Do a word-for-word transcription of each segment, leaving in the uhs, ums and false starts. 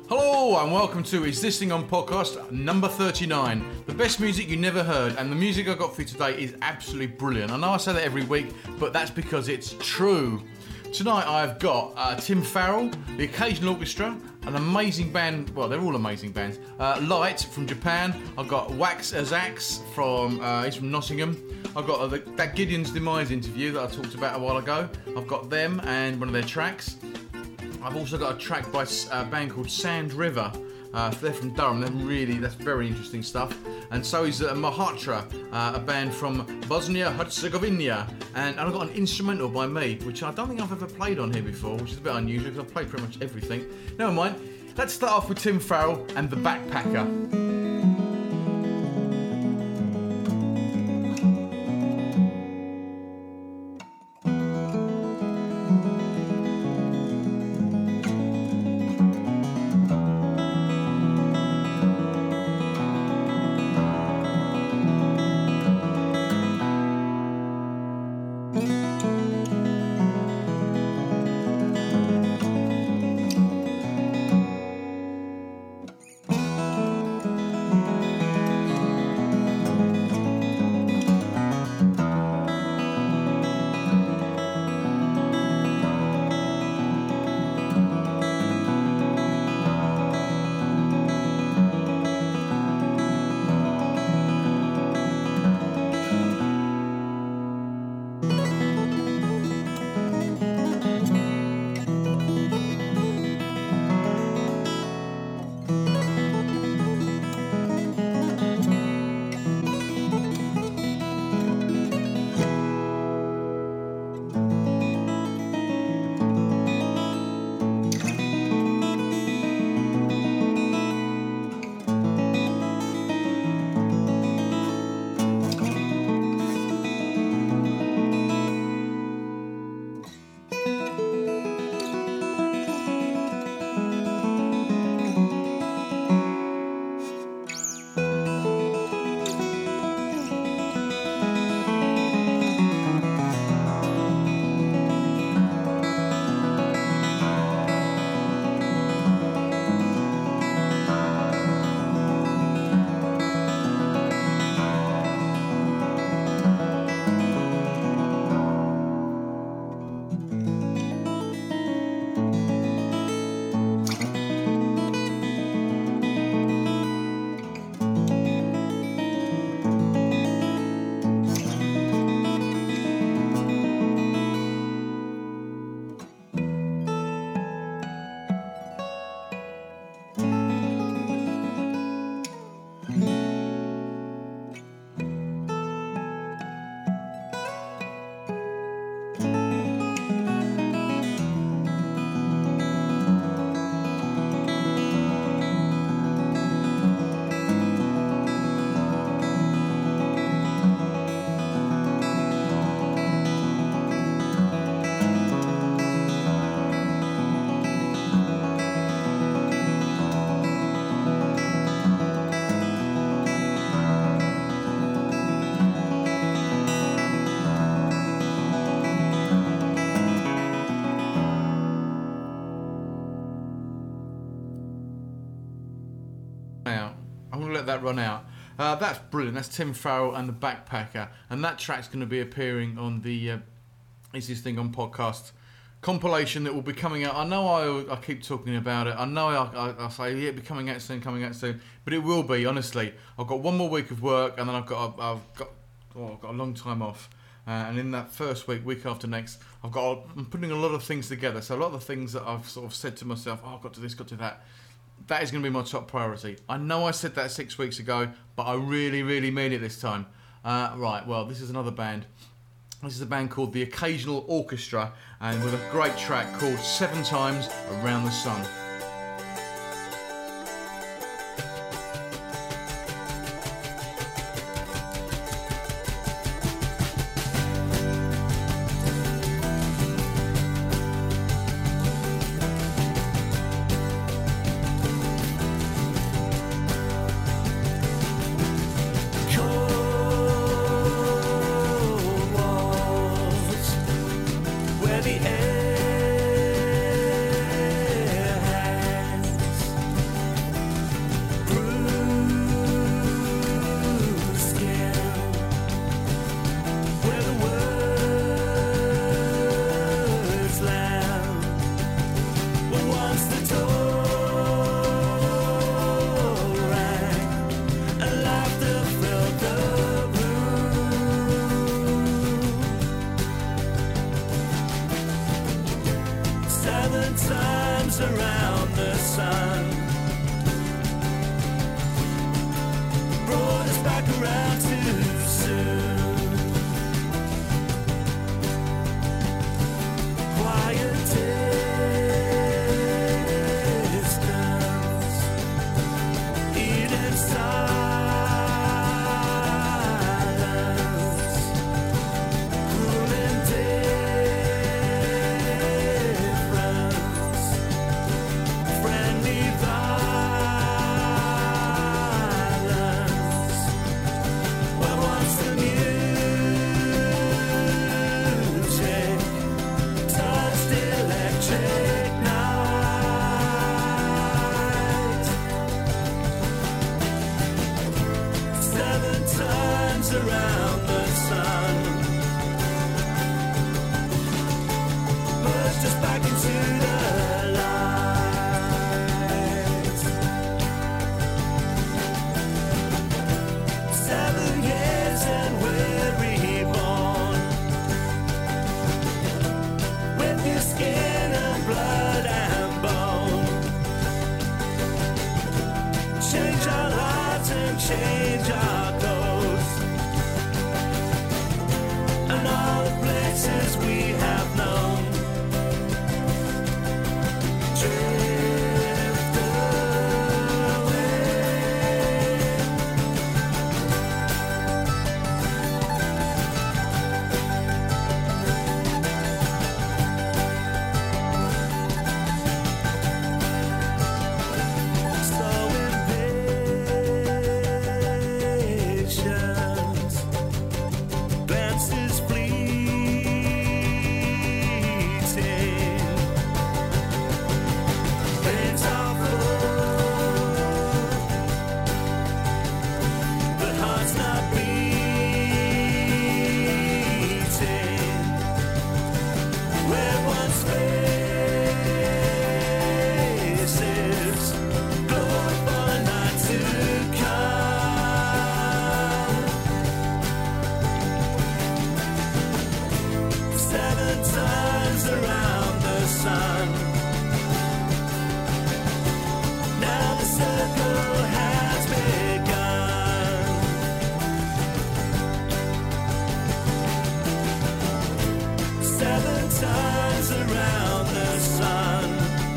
Hello and welcome to Is This Thing On podcast number thirty-nine. The best music you never heard, and the music I got for you today is absolutely brilliant. I know I say that every week, but that's because it's true. Tonight I've got uh, Tim Farrell, the Occasional Orchestra, an amazing band, well they're all amazing bands, uh, Light from Japan, I've got Wax Azax from, uh, he's from Nottingham, I've got uh, the, that Gideon's Demise interview that I talked about a while ago, I've got them and one of their tracks. I've also got a track by a band called Sand River. Uh, they're from Durham. They're really, that's very interesting stuff. And so is uh, Mahatra, uh, a band from Bosnia Herzegovina. And I've got an instrumental by me, which I don't think I've ever played on here before, which is a bit unusual because I've played pretty much everything. Never mind. Let's start off with Tim Farrell and The Backpacker. That run out. Uh, that's brilliant. That's Tim Farrell and The Backpacker, and that track's going to be appearing on the uh, Is This Thing On podcast compilation that will be coming out. I know I, I keep talking about it. I know I, I, I say yeah, it'll be coming out soon, coming out soon, but it will be. Honestly, I've got one more week of work, and then I've got a, I've got oh, I've got a long time off. Uh, and in that first week, week after next, I've got I'm putting a lot of things together. So a lot of the things that I've sort of said to myself, oh, I've got to this, got to that. That is going to be my top priority. I know I said that six weeks ago, but I really, really mean it this time. Uh, right, well, this is another band. This is a band called The Occasional Orchestra, and with a great track called Seven Times Around the Sun. The air back around too soon. Quiet distance, eating silence, cruel indifference, friendly violence. Where once the music touched electric night, seven times around the sun, pushed us back into the light. Seven years and we're reborn, with your skin and blood and bone. Change our lives and change our goals, and all the places we have known. Drift away. So impatient, glances fleeting, veins are full, but heart's not beating. Where once faces glowed for the night to come. Seven times around the sun, now the circle has begun. Seven times around the sun,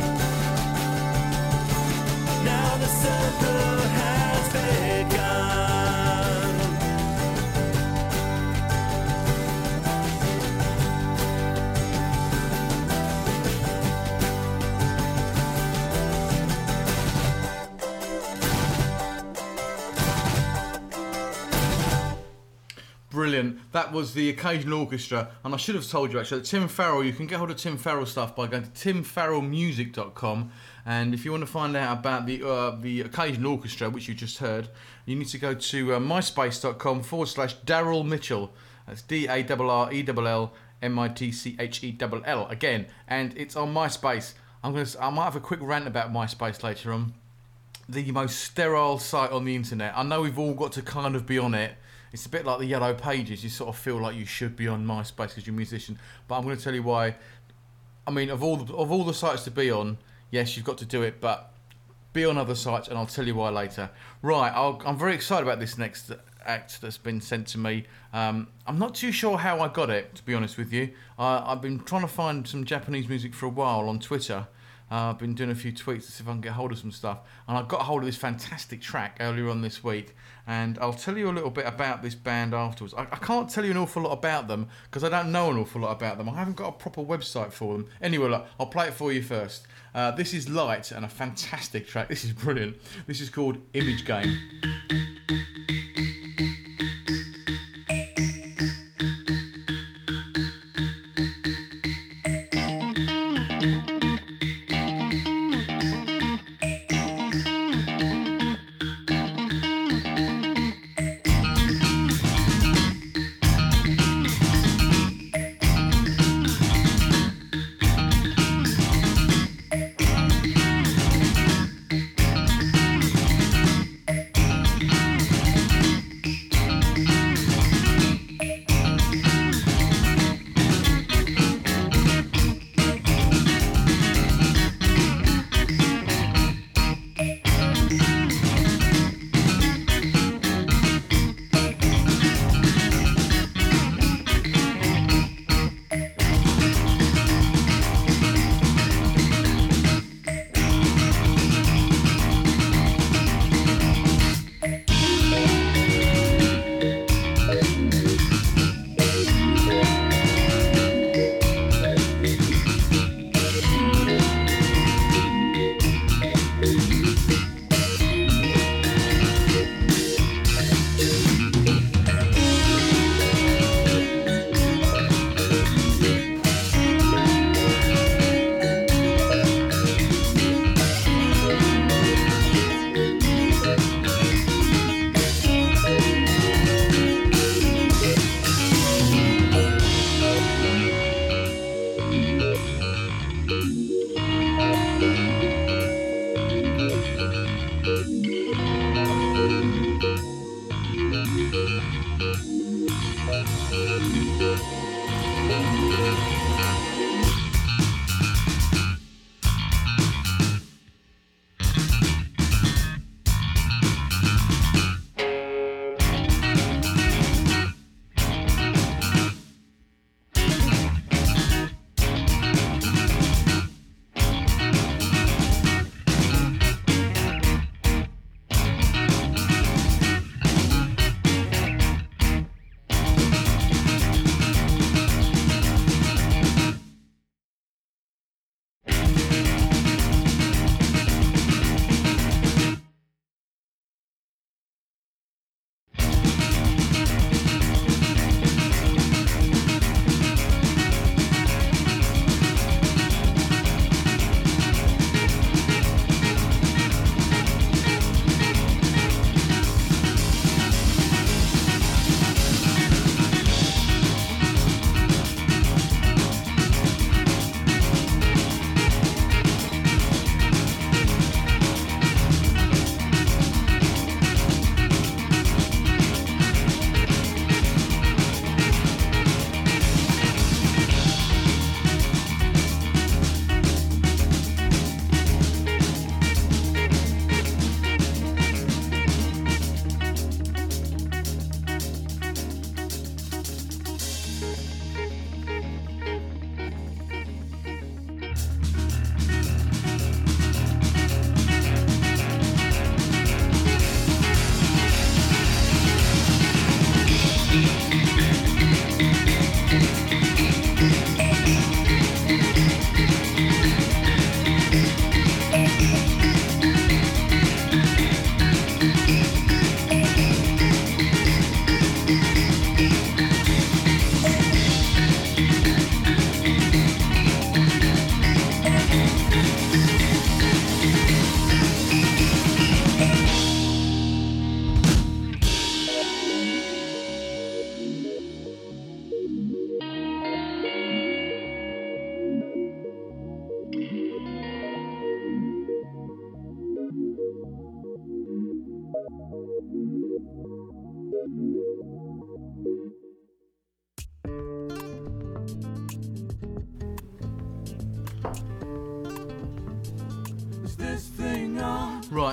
now the circle has begun. Brilliant. That was the Occasional Orchestra, and I should have told you actually that Tim Farrell, you can get hold of Tim Farrell stuff by going to tim farrell music dot com, and if you want to find out about the uh, the Occasional Orchestra, which you just heard, you need to go to uh, myspace.com forward slash Daryl Mitchell. That's D A R R E L L M I T C H E L L again, and it's on MySpace. I'm gonna I might have a quick rant about MySpace later on. The most sterile site on the internet. I know we've all got to kind of be on it. It's a bit like the Yellow Pages. You sort of feel like you should be on MySpace because you're a musician. But I'm going to tell you why. I mean, of all the, of all the sites to be on, yes, you've got to do it, but be on other sites, and I'll tell you why later. Right, I'll, I'm very excited about this next act that's been sent to me. Um, I'm not too sure how I got it, to be honest with you. Uh, I've been trying to find some Japanese music for a while on Twitter. Uh, I've been doing a few tweets to see if I can get hold of some stuff, and I got hold of this fantastic track earlier on this week, and I'll tell you a little bit about this band afterwards. I, I can't tell you an awful lot about them because I don't know an awful lot about them. I haven't got a proper website for them. Anyway, look, I'll play it for you first. Uh, this is Light, and a fantastic track. This is brilliant. This is called Image Game.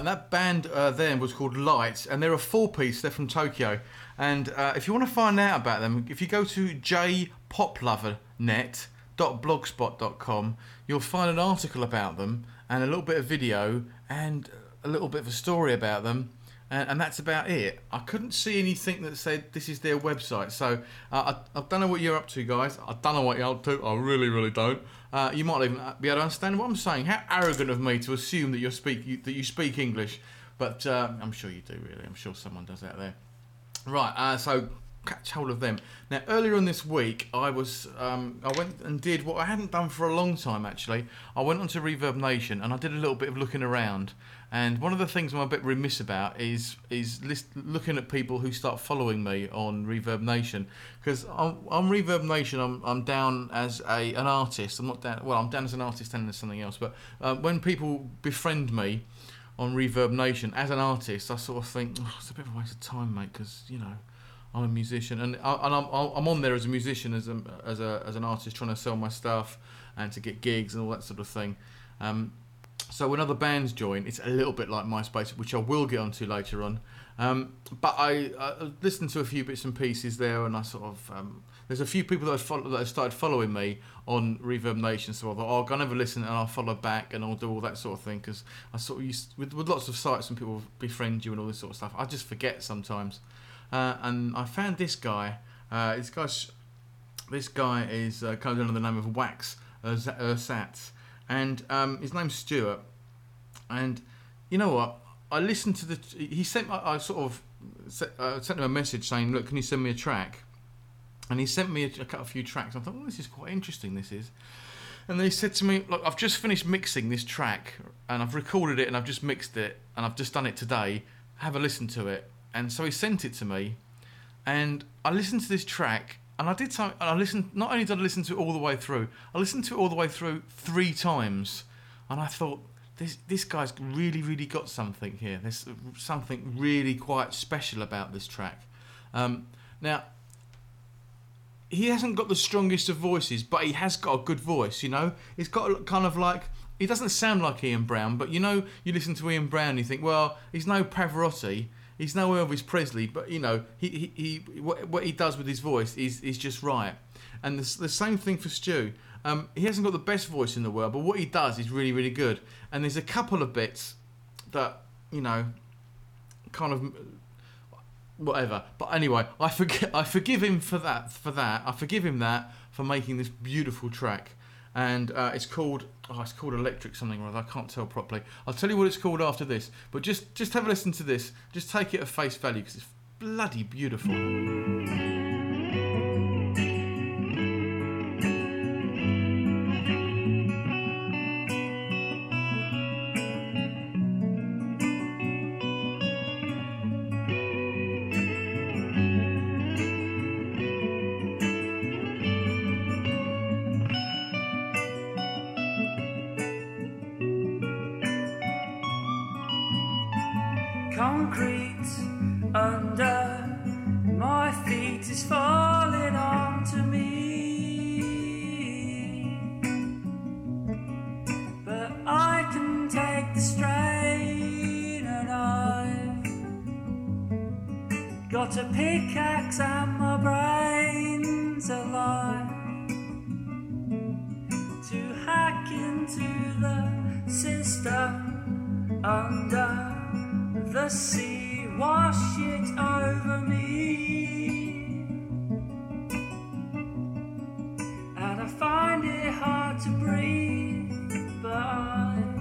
and that band uh, then was called Light, and they're a four-piece. They're from Tokyo, and uh, if you want to find out about them, if you go to j pop lover net dot blogspot dot com, you'll find an article about them and a little bit of video and a little bit of a story about them. And, and that's about it. I couldn't see anything that said this is their website. So uh, I, I don't know what you're up to, guys. I don't know what you're up to. I really, really don't. Uh, you might even be able to understand what I'm saying. How arrogant of me to assume that you speak you, that you speak English, but uh, I'm sure you do. Really, I'm sure someone does out there. Right. Uh, so catch hold of them. Now, earlier on this week, I was um, I went and did what I hadn't done for a long time. Actually, I went onto Reverb Nation and I did a little bit of looking around. And one of the things I'm a bit remiss about is is list, looking at people who start following me on Reverb Nation, because on, on Reverb Nation I'm I'm down as a an artist. I'm not down. Well, I'm down as an artist and as something else. But uh, when people befriend me on Reverb Nation as an artist, I sort of think, oh, it's a bit of a waste of time, mate, because you know I'm a musician, and, I, and I'm I'm on there as a musician, as a as a as an artist, trying to sell my stuff and to get gigs and all that sort of thing. Um, So when other bands join, it's a little bit like MySpace, which I will get onto later on. Um, but I, I listened to a few bits and pieces there, and I sort of um, there's a few people that have, follow, that have started following me on Reverb Nation, so I thought, oh, I'll go and have a listen, and I'll follow back, and I'll do all that sort of thing, because I sort of used with, with lots of sites and people befriend you and all this sort of stuff. I just forget sometimes, uh, and I found this guy. Uh, this guy's this guy is uh, comes under the name of Wax Ersatz. And um, his name's Stuart, and you know what? I listened to the. He sent. I, I sort of set, uh, sent him a message saying, "Look, can you send me a track?" And he sent me a, a, a few tracks. I thought, "Oh, this is quite interesting. This is." And then he said to me, "Look, I've just finished mixing this track, and I've recorded it, and I've just mixed it, and I've just done it today. Have a listen to it." And so he sent it to me, and I listened to this track. And I did something, and I listened, not only did I listen to it all the way through, I listened to it all the way through three times. And I thought, this this guy's really, really got something here. There's something really quite special about this track. Um, now, he hasn't got the strongest of voices, but he has got a good voice, you know? He's got a, kind of like, he doesn't sound like Ian Brown, but you know, you listen to Ian Brown and you think, well, he's no Pavarotti. He's no Elvis Presley, but you know he he, he what, what he does with his voice is is just right. And the, the same thing for Stu. Um, he hasn't got the best voice in the world, but what he does is really really good. And there's a couple of bits that you know, kind of whatever. But anyway, I forgive I forgive him for that for that. I forgive him that for making this beautiful track. And uh, it's called oh, it's called Electric something or other. I can't tell properly. I'll tell you what it's called after this. But just just have a listen to this. Just take it at face value because it's bloody beautiful. Concrete under my feet is falling onto me, but I can take the strain, and I've got a pickaxe and my brains alive to hack into the system under the sea, wash it over me, and I find it hard to breathe, but I've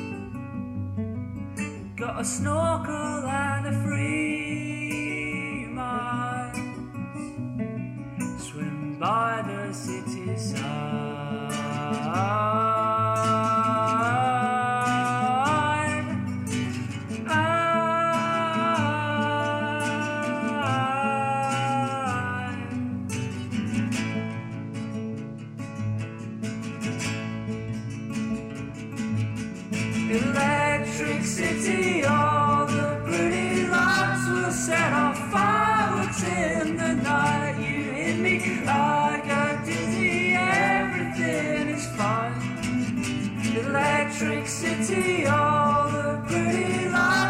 got a snorkel and a free mind, swim by the city side. Electric City, all the pretty lights will set off fireworks in the night. You hit me, I got dizzy, everything is fine. Electric City, all the pretty lights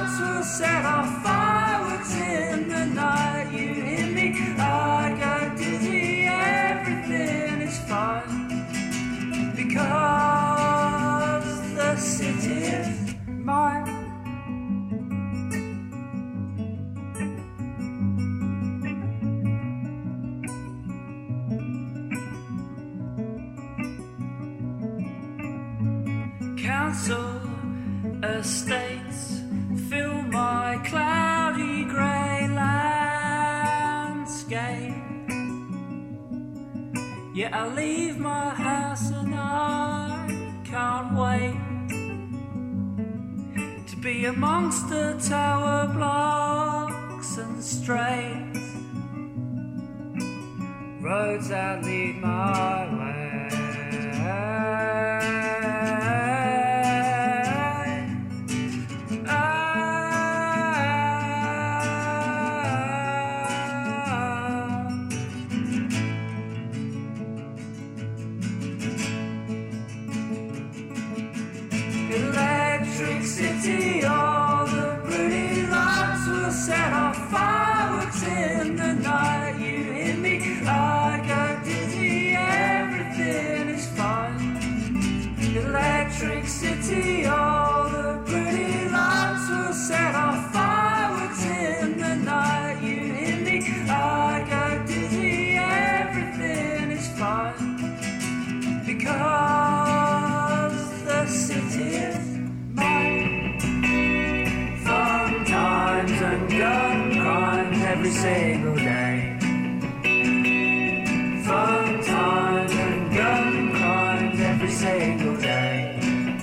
council estates fill my cloudy grey landscape. Yet I leave my house and I can't wait to be amongst the tower blocks and straits, roads that lead my way. Electric City, all the pretty lights will set off fireworks in the night. You hear me, I go dizzy, everything is fine. Electric City, all the pretty lights will set off fireworks in the night. You hear me, I go dizzy, everything is fine. Because the city is mine. Fun times and gun crimes every single day. Fun times and gun crimes every single day.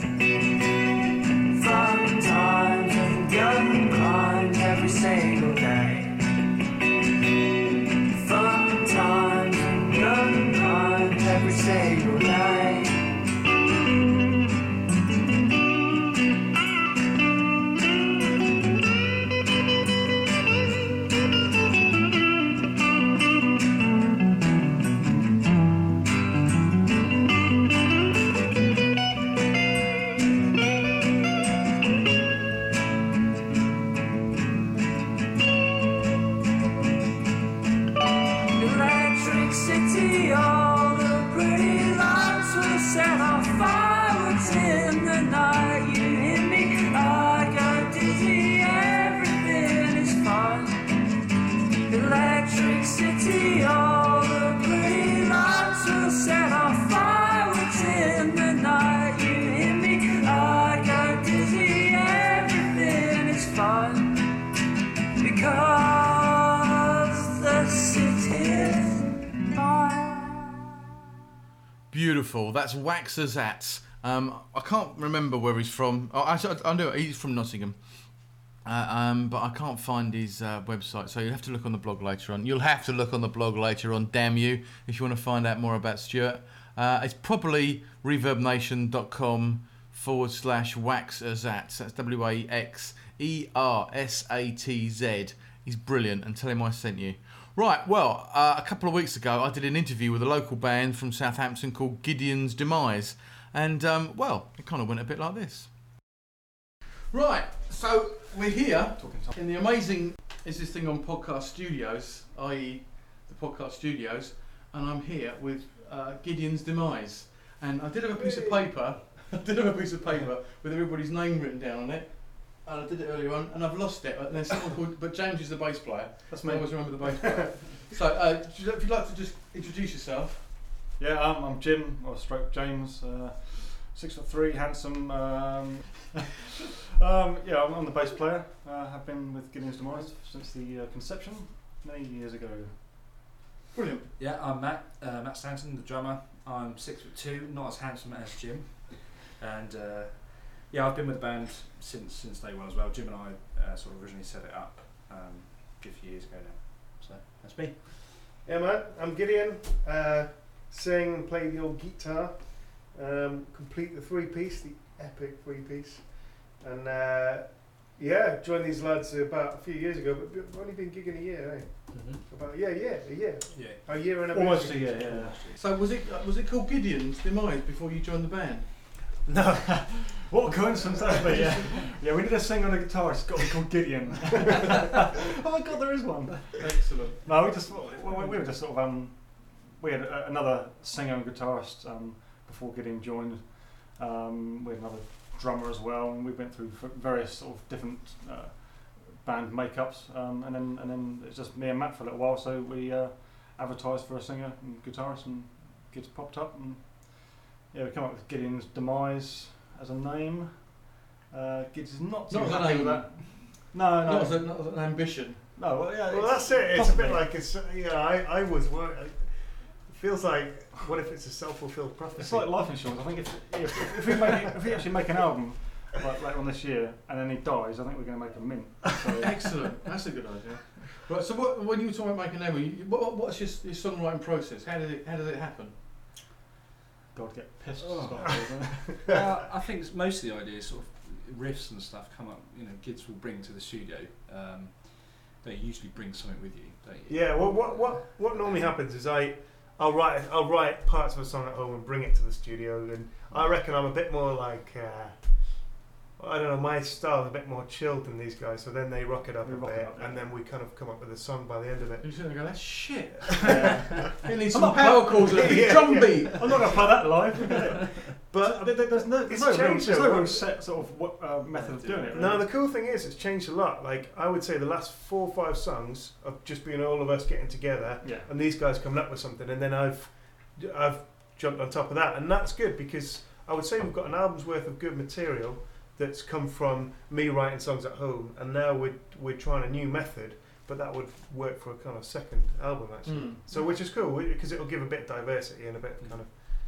Fun times and gun crimes every single day. Fun times and gun crimes every single day. Electric City, all the pretty lights will set off fireworks in the night. You hear me, I go dizzy, everything is fine. Electric City, all the pretty lights will set off fireworks in the night. You hear me, I go dizzy, everything is fine. Because the city is mine. Beautiful. That's Waxerzats. Um, I can't remember where he's from. Oh, actually, I, I know he's from Nottingham. Uh, um, but I can't find his uh, website, so you'll have to look on the blog later on. You'll have to look on the blog later on, damn you, if you want to find out more about Stuart. Uh, it's probably reverbnation.com forward slash Waxerzats. That's W A X E R S A T Z. He's brilliant, and tell him I sent you. Right, well, uh, a couple of weeks ago I did an interview with a local band from Southampton called Gideon's Demise, and, um, well, it kind of went a bit like this. Right, so we're here in the amazing Is This Thing on Podcast Studios, that is the podcast studios, and I'm here with uh, Gideon's Demise. And I did have a piece of paper, I did have a piece of paper with everybody's name written down on it, and I did it earlier on, and I've lost it. And there's someone called, but James is the bass player. That's me. I always remember the bass player. So, uh, if you'd like to just introduce yourself. Yeah, um, I'm Jim, or stroke James, uh, six foot three, handsome. Um, um, yeah, I'm, I'm the bass player. I uh, have been with Gideon's Demise since the uh, conception many years ago. Brilliant. Yeah, I'm Matt, uh, Matt Stanton, the drummer. I'm six foot two, not as handsome as Jim, and uh, yeah, I've been with the band since since day one as well. Jim and I uh, sort of originally set it up um, a good few years ago now. So that's me. Yeah, man, I'm Gideon. Uh, sing, play the old guitar, um, complete the three-piece, the epic three-piece, and uh, yeah, joined these lads about a few years ago, but we've only been gigging a year, eh? Mm-hmm. About yeah, yeah, a year, Yeah. a year and a bit. Almost a year, yeah. So was it uh, was it called Gideon's Demise before you joined the band? No, what a coincidence that would be. Yeah, yeah. We did a sing on a guitar. It's got to be called Gideon. Oh my God, there is one. Excellent. No, we just we, we were just sort of um, we had a, another singer and guitarist um, before Gideon joined. Um, we had another drummer as well, and we went through various sort of different uh, band makeups, um, and then and then it's just me and Matt for a little while. So we uh, advertised for a singer and guitarist, and kids popped up, and yeah, we came up with Gideon's Demise, as a name. Uh, Gids is not too Not as a happy with name. that. No, no. Not as, a, not as an ambition. No, well, yeah. Well, it's- that's it. It's possibly. a bit like it's. You know, I, I was worried. It feels like, what if it's a self-fulfilled prophecy? It's like life insurance. I think if if, if we make it, if we actually make an album like later on this year and then he dies, I think we're going to make a mint. So, Excellent. That's a good idea. Right. So, what, when you were talking about making an album, you- what, what's your, your songwriting process? How did it How did it happen? God, get pissed. Oh. Start with, isn't it? Well, I think s- most of the ideas, sort of riffs and stuff, come up. You know, Gids will bring to the studio. Um, they usually bring something with you. Don't you? Yeah. Well, what what what normally happens is I. I'll write I'll write parts of a song at home and bring it to the studio, and I reckon I'm a bit more like uh, I don't know, my style's a bit more chilled than these guys, so then they rock it up We a rock it bit, up, yeah. and then we kind of come up with a song by the end of it. You sit there and go, that's shit. Yeah. It needs I'm some not power chords and a big Yeah, drum yeah. beat. I'm not going to play that live. forget it. But There- there- there's no, there's it's no, real, changed there's though, no real right? set sort of what, uh, method of doing it. no, really. the cool thing is it's changed a lot. Like I would say the last four or five songs of just being all of us getting together Yeah. and these guys coming up with something, and then I've I've jumped on top of that, and that's good because I would say we've got an album's worth of good material that's come from me writing songs at home, and now we're we're trying a new method, but that would work for a kind of second album actually. Mm. So which is cool because it'll give a bit of diversity and a bit of kind of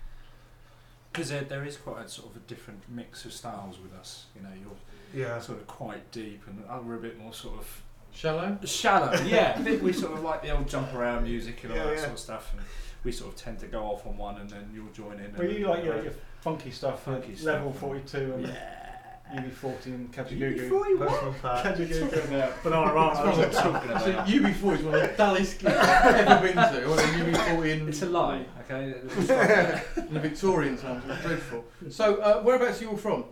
Because there, there is quite a sort of a different mix of styles with us. You know, you're yeah. sort of quite deep, and we're a bit more sort of Shallow? shallow. Yeah, I think we sort of like the old jump around music and all Yeah, that yeah. sort of stuff, and we sort of tend to go off on one, and then you'll join in. Well, and you like your, your funky stuff, Funky uh, stuff. level forty-two and yeah. U B forty and You Kajagoogoo. forty what? Personal part. Kajagoogoo and uh, Banana That's what I'm Rama. talking about. So U B forty is one of the dullest gigs I've ever been to. Or the U B forty in, It's a lie, okay? in the Victorian times. It was dreadful. So, uh, whereabouts are you all from?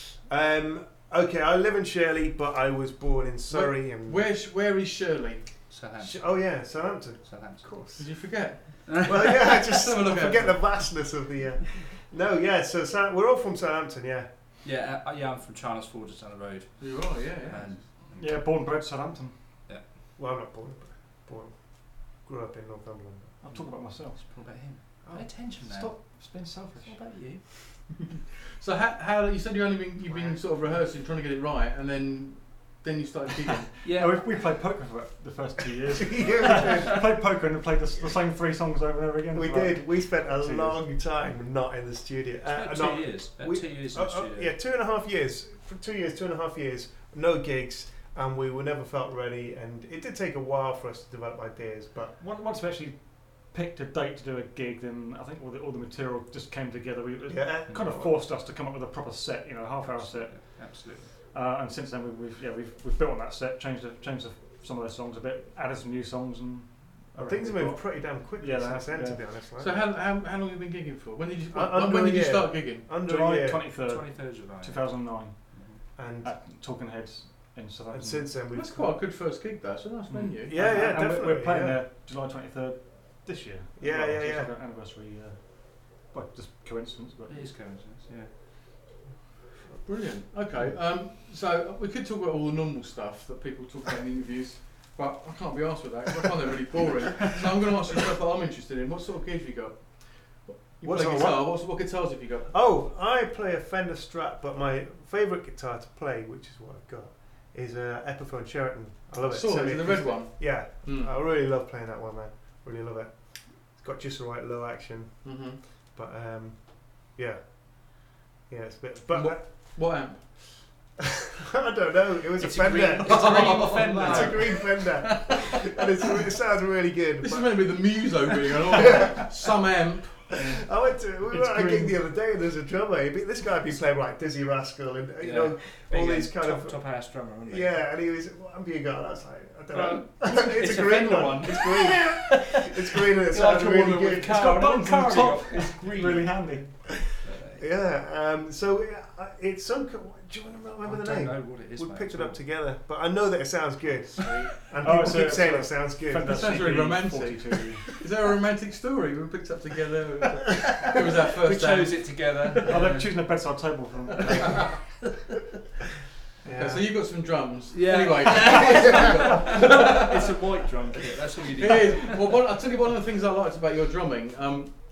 Um, okay, I live in Shirley, but I was born in Surrey and Where, where is Shirley? Southampton. Sh- oh yeah, Southampton. Southampton. Of course. Did you forget? Well, yeah, I just Have a look I at forget it. the vastness of the. Uh, no, yeah. So Sou- we're all from Southampton, yeah. Yeah, uh, yeah, I'm from Chalmers Ford, just down the road. You are, yeah, yeah. And Yeah, born and bred Southampton. Well, I'm not born, but born. Grew up in Northumberland. I'm talking about myself. what about him? Oh. Pay attention now. Stop being selfish. What about you? So, how, how you said you only been you've been sort of rehearsing, trying to get it right, and then then you started gigging. Yeah, we, we played poker for about the first two years. we yeah, played poker and we played the, the same three songs over and over again. we for did. about- We did. We spent a Two long time not in the studio. It's Uh, about not- two years. About we- two years in oh, the oh, studio. yeah, two and a half years. For two years, two and a half years, no gigs, and we were never felt ready. And it did take a while for us to develop ideas, but Once once we actually picked a date to do a gig, then I think all the, all the material just came together. We, it yeah. kind of forced us to come up with a proper set, you know, a half-hour set. Absolutely. Uh, and since then, we've, we've yeah we've, we've built on that set, changed the, changed the, some of those songs a bit, added some new songs, and I reckon Things have we've moved got- pretty damn quickly Yeah, they since have, then, to yeah. be honest. Like. So, how, how, how long have you been gigging for? When did you Uh, when, under when a did you year. start gigging? Under a July year, twenty-third, twenty-third of July. two thousand nine, and, at Talking Heads in Southampton. and since then we've. That's quite a good first gig, though. It's a nice Mm. venue. Yeah, And- yeah, and we're- definitely. We're playing yeah. there July twenty-third this year. as Yeah, well, yeah, so it's yeah. like an anniversary. Uh, well, just coincidence, but It is coincidence, yeah. Brilliant. Okay, um, so we could talk about all the normal stuff that people talk about in interviews, but I can't be asked with that 'cause I find that really boring. So I'm going to ask you stuff that I'm interested in. What sort of gigs have you got? You What play sort of guitar. What? what guitars have you got? Oh, I play a Fender Strat, but my favourite guitar to play, which is what I've got, is a Epiphone Sheraton. I love it. Saw it, Semi- the red one. Yeah, Mm. I really love playing that one, man. Really love it. It's got just the right low action, Mm-hmm. but um, yeah, yeah, it's a bit. But What- What amp? I don't know. It was It's a a Fender. green- it's a green Fender. It's a green Fender, and it's, it sounds really good. This is but- meant to be the muso being an all some amp. I went to we were It's at a green. gig the other day, and there's a drummer. He'd be, this guy had been playing like Dizzy Rascal and you Yeah. know all Big, these uh, kind top, of top house drummer, wasn't he? yeah. And he was, what amp you got? And I was like, I don't know. Well, it's, it's a a green Fender one. one. It's green. It's green and it Like sounds a really woman good. with It's car got on buttons it, on the car top. on it. It's green. really handy. Yeah. Um, so yeah, I- it's some. co- Do you want to remember I the don't name? know what it is, We mate, picked it at up all. together, but I know that it sounds good, and Oh, people it's keep a- saying it's it sounds good. Fender sounds really C P romantic. forty-two. Is there a romantic story? We picked up together. It was our We first chose amp. it together. Oh, they're choosing a bedside table for them. Okay, so you've got some drums. Yeah. Anyway. It's a white drum kit, that's all you It need. is. Well, one, I'll tell you one of the things I liked about your drumming. Um,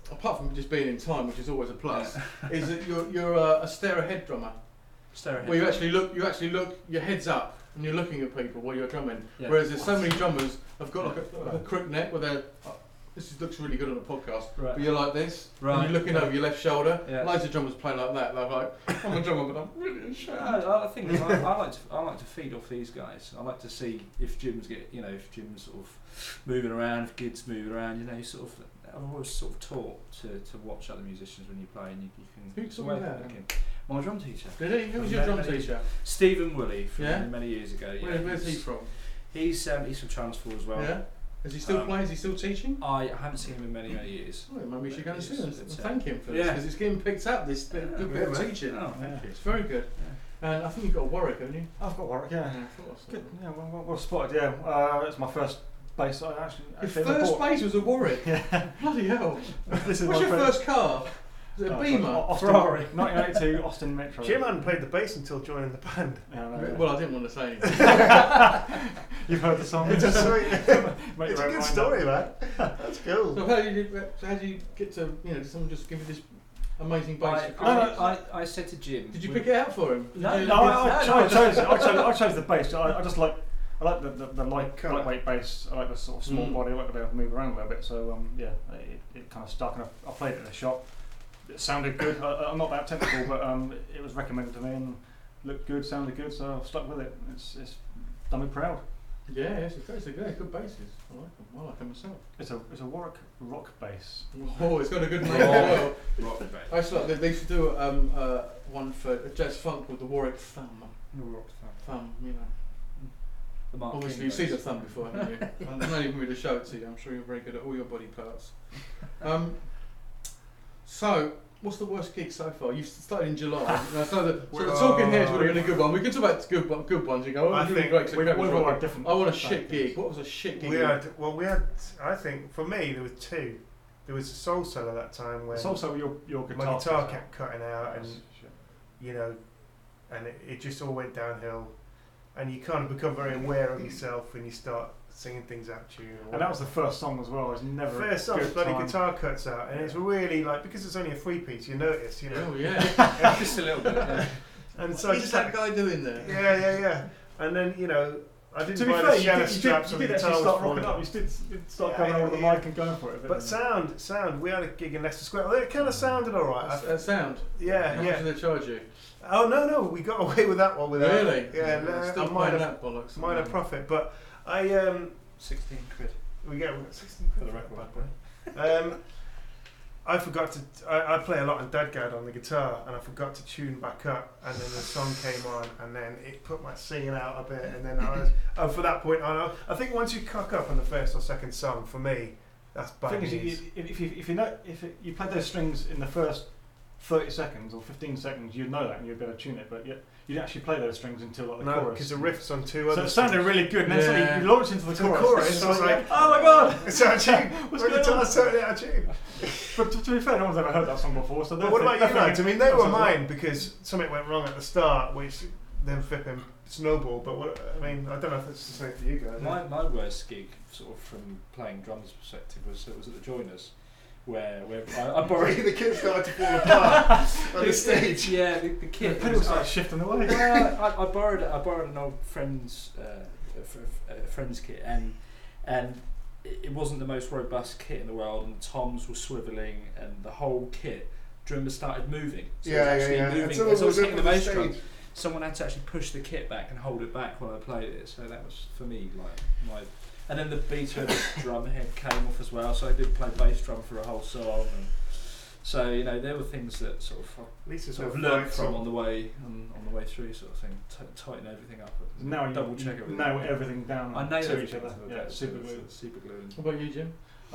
apart from just being in time, which is always a plus, is that you're you're a, a stare ahead drummer. Stare ahead. Where you actually look, you actually look, your head's up and you're looking at people while you're drumming. Yeah. Whereas there's so many drummers have got like a, like a crook neck where they're. Oh, this is, looks really good on a podcast, Right. but you're like this, Right. and you're looking over your left shoulder. Yeah. Loads of drummers play like that. They're like, I'm a drummer, but I'm really ashamed. No, I think is I, I like to I like to feed off these guys. I like to see if Jim's get you know if Jim's sort of moving around, if Gid's moving around. You know, you sort of I'm always sort of taught to, to watch other musicians when you play, and you, you can. Who taught way you of that? thinking. My drum teacher, Did he? Who was From your drum many- teacher? Stephen Woolley, from Yeah? many years ago. Yeah, Where, where's he he's, from? he's um, he's from Transvaal as well. Yeah. Is he still Um, playing? Is he still teaching? I haven't seen him in many many years. Oh, maybe we should go and see him and It's, uh, thank him for this yeah. because it's getting picked up. This bit, Yeah, good bit of yeah, teaching. Oh, thank you. It's very good. And I think you've got a Warwick, haven't you? I've got Warwick, yeah. I thought I saw Good, it. yeah, well, well, well spotted, yeah. Uh, it's my first bass. I actually, Your actually first bought. bass was a Warwick. Yeah. Bloody hell! This is What's my your first car? Was it a Oh, Beamer? Austin, Ferrari. nineteen eighty-two Austin Metro. Jim hadn't played the bass until joining the band. Yeah, I know, yeah. Well, I didn't want to say anything. You've heard the song. It's a sweet, Make it's your a own good mind story, up. man. That's cool. So how did you? So how did you get to? You know, did someone just give you this amazing bass? I, for I, Christmas? I, I said to Jim. Did you we- pick it out for him? Did No, you- No, I, I, No, chose, no. chose, I, chose, I chose the bass. I, I just like I like the, the, the light, Colour. lightweight bass. I like the sort of small Mm. body. I like to be able to move around a little bit. So um, yeah, it, it kind of stuck. And I, I played it in the shop. It sounded good. I, I'm not that technical, but um, it, it was recommended to me and looked good, sounded good. So I've stuck with it. It's, it's done me proud. Yeah, it's a, it's a good, good basis. I like them. I like them myself. It's a it's a Warwick rock bass. Oh, it's got a good name as well. Rock bass. I used to like, they, they used to do um, uh, one for jazz funk called the Warwick Thumb. Rock bass. Thumb, you know. The Mark Obviously, King you've seen the bass. thumb before, haven't you? I'm not even going to show it to you. I'm sure you're very good at all your body parts. Um, so, what's the worst gig so far? You've started in July. Now, so the, so the Well, talking heads would have been a good one. We can talk about good, one- good ones. You go, oh, I it's really think great. 'cause We've, the we've crowd was all rocking. had different. I want a bad shit gigs. gig. What was a shit gig? We you had, well, we had, I think, for me, there was two. There was a soul solo that time when It's also your your guitar. my guitar player. kept cutting out and, you know, and it, it just all went downhill. And you kind of become very aware of yourself when you start singing things out to you. And that was the first song as well. It was never. a first song, good bloody time. guitar cuts out, and it's really like, because it's only a three piece, you notice, you know. Oh, yeah. Just a little bit. Yeah. And so What I is just that had, guy doing there? yeah, yeah, yeah. And then, you know, I didn't To be buy fair, the you Shannon did, you straps did, on you the did guitar. actually was start falling rocking up. off. You did, you did start Yeah, coming over the yeah. mic and going for it. But sound, sound, we had a gig in Leicester Square. Well, it kind of sounded alright. That's, that sound. Yeah, How yeah. much did they charge you? Oh no, no, we got away with that one. With that. Really? Yeah, no, Still a paying minor, that bollocks. minor profit. But I um, Sixteen quid we get we got sixteen for quid the for record. that, bad boy. Um, I forgot to. I, I play a lot on Dadgad on the guitar, and I forgot to tune back up. And then the song came on, and then it put my singing out a bit. And then I was, and for that point on, I think once you cock up on the first or second song, for me, that's The bad thing is, you, news. you, if you if you know if it, you played those strings in the first thirty seconds or fifteen seconds, you'd know that and you'd be able to tune it. But yet you didn't actually play those strings until like the No, chorus. because the riff's on two So other. it sounded strings. really good, and then suddenly Yeah. you launched into the To the chorus. chorus, It's I was like, like, oh my god! It's out of tune. What's My going on? guitar's totally out of tune. But to, to be fair, no one's ever heard that song before. So But what about you lads? I mean, they that were sounds mine because something went wrong at the start, which then flipping snowballed. But what, I mean, I don't know if it's the same for you guys. My, my worst gig, sort of from playing drums perspective, was was at the Joiners, where where I, I borrowed the kids started to fall apart on the stage. Yeah, the, the The kit. pedals was- started shifting away. well, I, I borrowed I borrowed an old friend's uh, a fr- a friend's kit, and and it it wasn't the most robust kit in the world, and the toms were swiveling, and the whole kit drummer started moving. So it was Yeah, yeah, actually yeah. moving. And As someone I was was hitting up the on the bass drum, stage. someone had to actually push the kit back and hold it back while I played it. So that was for me like my. And then the beta of the drum head came off as well, so I did play bass drum for a whole song. And so you know there were things that sort of At least it's sort of no learned fight from song. on the way on, on the way through, sort of thing. T- tighten everything up. Now you double check everything. nail everything down I nailed to everything each other. to the Yeah, bit, super so- glue. so super glue. What about you, Jim?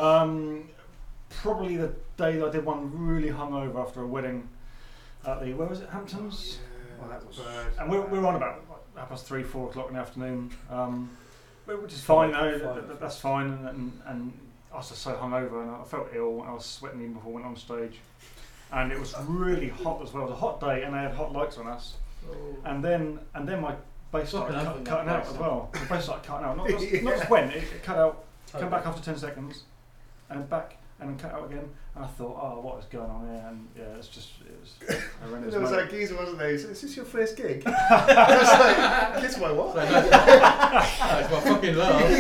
Um, probably the day that I did one really hungover after a wedding at the where was it Hamptons, Well, that was bad. and we, we were on about like, half past three, four o'clock in the afternoon. Um, which is fine, you know, Fine. that, that- that's fine. And, and, and I was just so hungover, and I felt ill. And I was sweating even before I went on stage, and it was really hot as well. It was a hot day, and they had hot lights on us. And then and then my bass started Fucking cut, oven cutting that out bass, as huh? well. The bass started cutting out. Not just, not just when it, it cut out. Come back after ten seconds, and back and then cut out again. And I thought, oh, what is going on here? And yeah, it's just it was horrendous. There was moment. that geezer, wasn't there? He said, "Is this your first gig?" I was like, "Kiss my what?" That's my fucking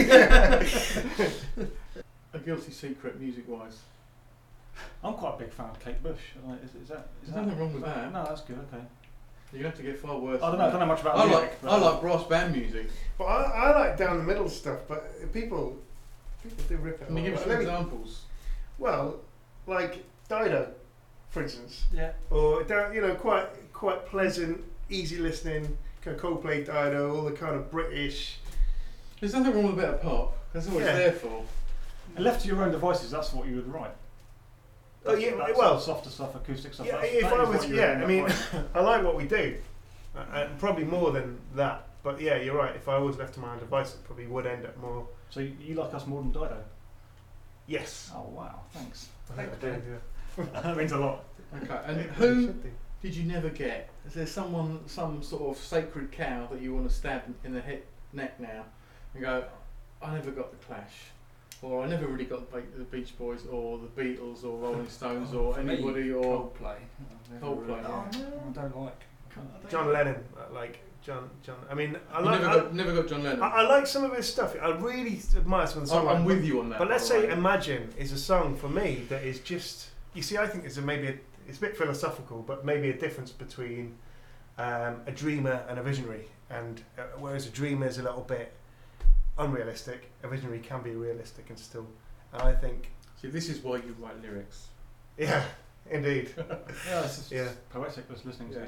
love. A guilty secret, music-wise. I'm quite a big fan of Kate Bush. Like, is, is that? Is There's that nothing wrong with is that. No, that's good. Okay. You're gonna have to get far worse. I don't than know. I that. don't know much about I music. like but- I like brass band music. But I, I like down the middle stuff. But people, people do rip it. Can you all. give us And some then- examples? Well, like Dido, for instance, Yeah. or down, you know, quite quite pleasant, easy listening, kind of Coldplay, Dido, all the kind of British. There's nothing wrong with a bit of pop. That's what Yeah. it's there for. And left to your own devices, that's what you would write. Oh, yeah, That's well- sort of softer stuff, acoustic stuff. Yeah, that's, if that I is was, what you yeah, would I end mean, up writing. I like what we do, uh, and probably more than that. But yeah, you're right. If I was left to my own device, it probably would end up more. So you, you like us more than Dido? Yes. Oh wow, thanks. I think I do. Yeah. That means a lot. Okay. And It who should be. did you never get? Is there someone, some sort of sacred cow that you want to stab in the head, neck now, and go, I never got the Clash, or I never really got the the Beach Boys, or the Beatles, or Rolling Stones, Oh, or for me, anybody, or Coldplay. Coldplay, Oh, yeah. no, I don't like. John Lennon, uh, like John, John. I mean, I you like. never I, got, never got John Lennon. I, I like some of his stuff. I really admire some of the songs. I'm, I'm with you on that. But let's by the say way. Imagine is a song for me that is just. You see, I think it's a maybe a, it's a bit philosophical, but maybe a difference between um, a dreamer and a visionary. And uh, whereas a dreamer is a little bit unrealistic, a visionary can be realistic and still. And I think, See, this is why you write lyrics. yeah, indeed, Yeah, it's just yeah. poetic just listening to Yeah. you.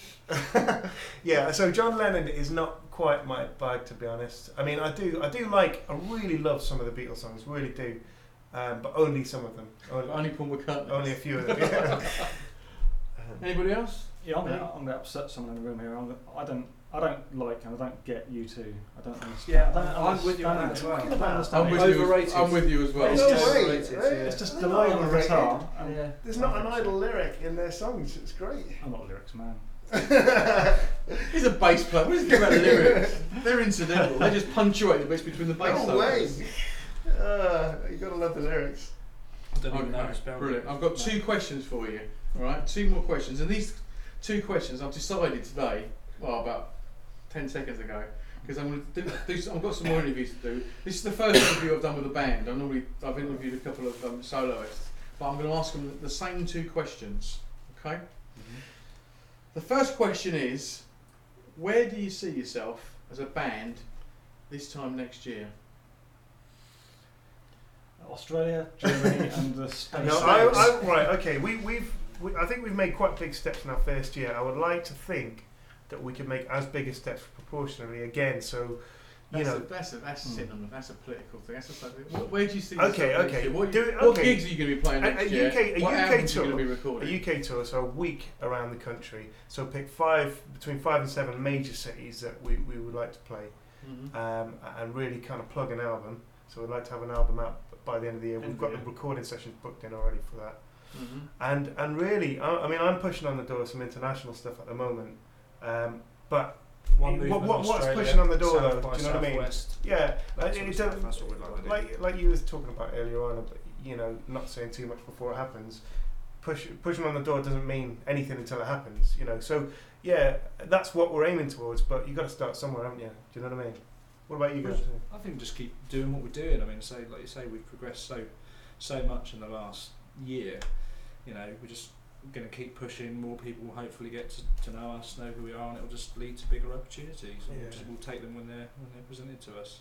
Yeah, so John Lennon is not quite my bag, to be honest. I mean, I do, I do like, I really love some of the Beatles songs, really do, um, but only some of them, only, Only Paul McCartney. only a few of them. Yeah. Um, Anybody else? Yeah, I'm gonna, I'm gonna upset someone in the room here. I'm gonna, I don't, I don't like and I don't get you two. I don't understand. Yeah, I don't I'm with you on understand that as it. well. I don't understand I'm it. with you. Overrated. I'm with you as well. It's no just- way. overrated, right? yeah. It's just They're the not line on the overrated. guitar. And Yeah. There's not an idle lyric in their songs. It's great. I'm not a lyrics man. He's a bass player. What does he think about the lyrics? They're incidental. They just punctuate the bits between the bass No way. solos. Uh, you gotta love the lyrics. I don't even know how Okay, to spell brilliant. it. I've got two questions for you. All right, two more questions, and these two questions I've decided today. Well, about ten seconds ago, because I'm going to do, do. I've got some more interviews to do. This is the first interview I've done with a band. I normally I've interviewed a couple of um, soloists, but I'm going to ask them the same two questions. Okay. The first question is, where do you see yourself as a band this time next year? Australia, Germany, and the States. No, I, I, right, okay. We, we've, we, I think we've made quite big steps in our first year. I would like to think that we could make as big a steps proportionally again. So, you That's know, a, that's a that's a Hmm. synonym. That's a political thing. That's a something. Where, where do you see yourself Okay, next okay. year? What, Do- what okay. gigs are you going to be playing A- next a year? U K a what U K albums are you tour- going to be a recording? U K tour, so a week around the country. So pick five between five and seven major cities that we, we would like to play, Mhm. um, and really kind of plug an album. So we'd like to have an album out by the end of the year. End We've of got the the year. recording sessions booked in already for that. Mhm. And and really, I, I mean, I'm pushing on the door some international stuff at the moment. Um, but One What- movement, what- what's Australia, pushing on the door, South though? by Do you know what I mean? Southwest. yeah, That like, sort of it stuff, don't- that's what we'd like to do. like like you was talking about earlier on, but you know, not saying too much before it happens. Push pushing on the door doesn't mean anything until it happens. You know, so yeah, that's what we're aiming towards. But you got to start somewhere, haven't you? Do you know what I mean? What about you guys? I think just keep doing what we're doing. I mean, say like you say, we've progressed so so much in the last year. You know, we're just going to keep pushing. More people will hopefully get to, to know us, know who we are, and it'll just lead to bigger opportunities. And Yeah. we'll, just, we'll take them when they're when they're presented to us.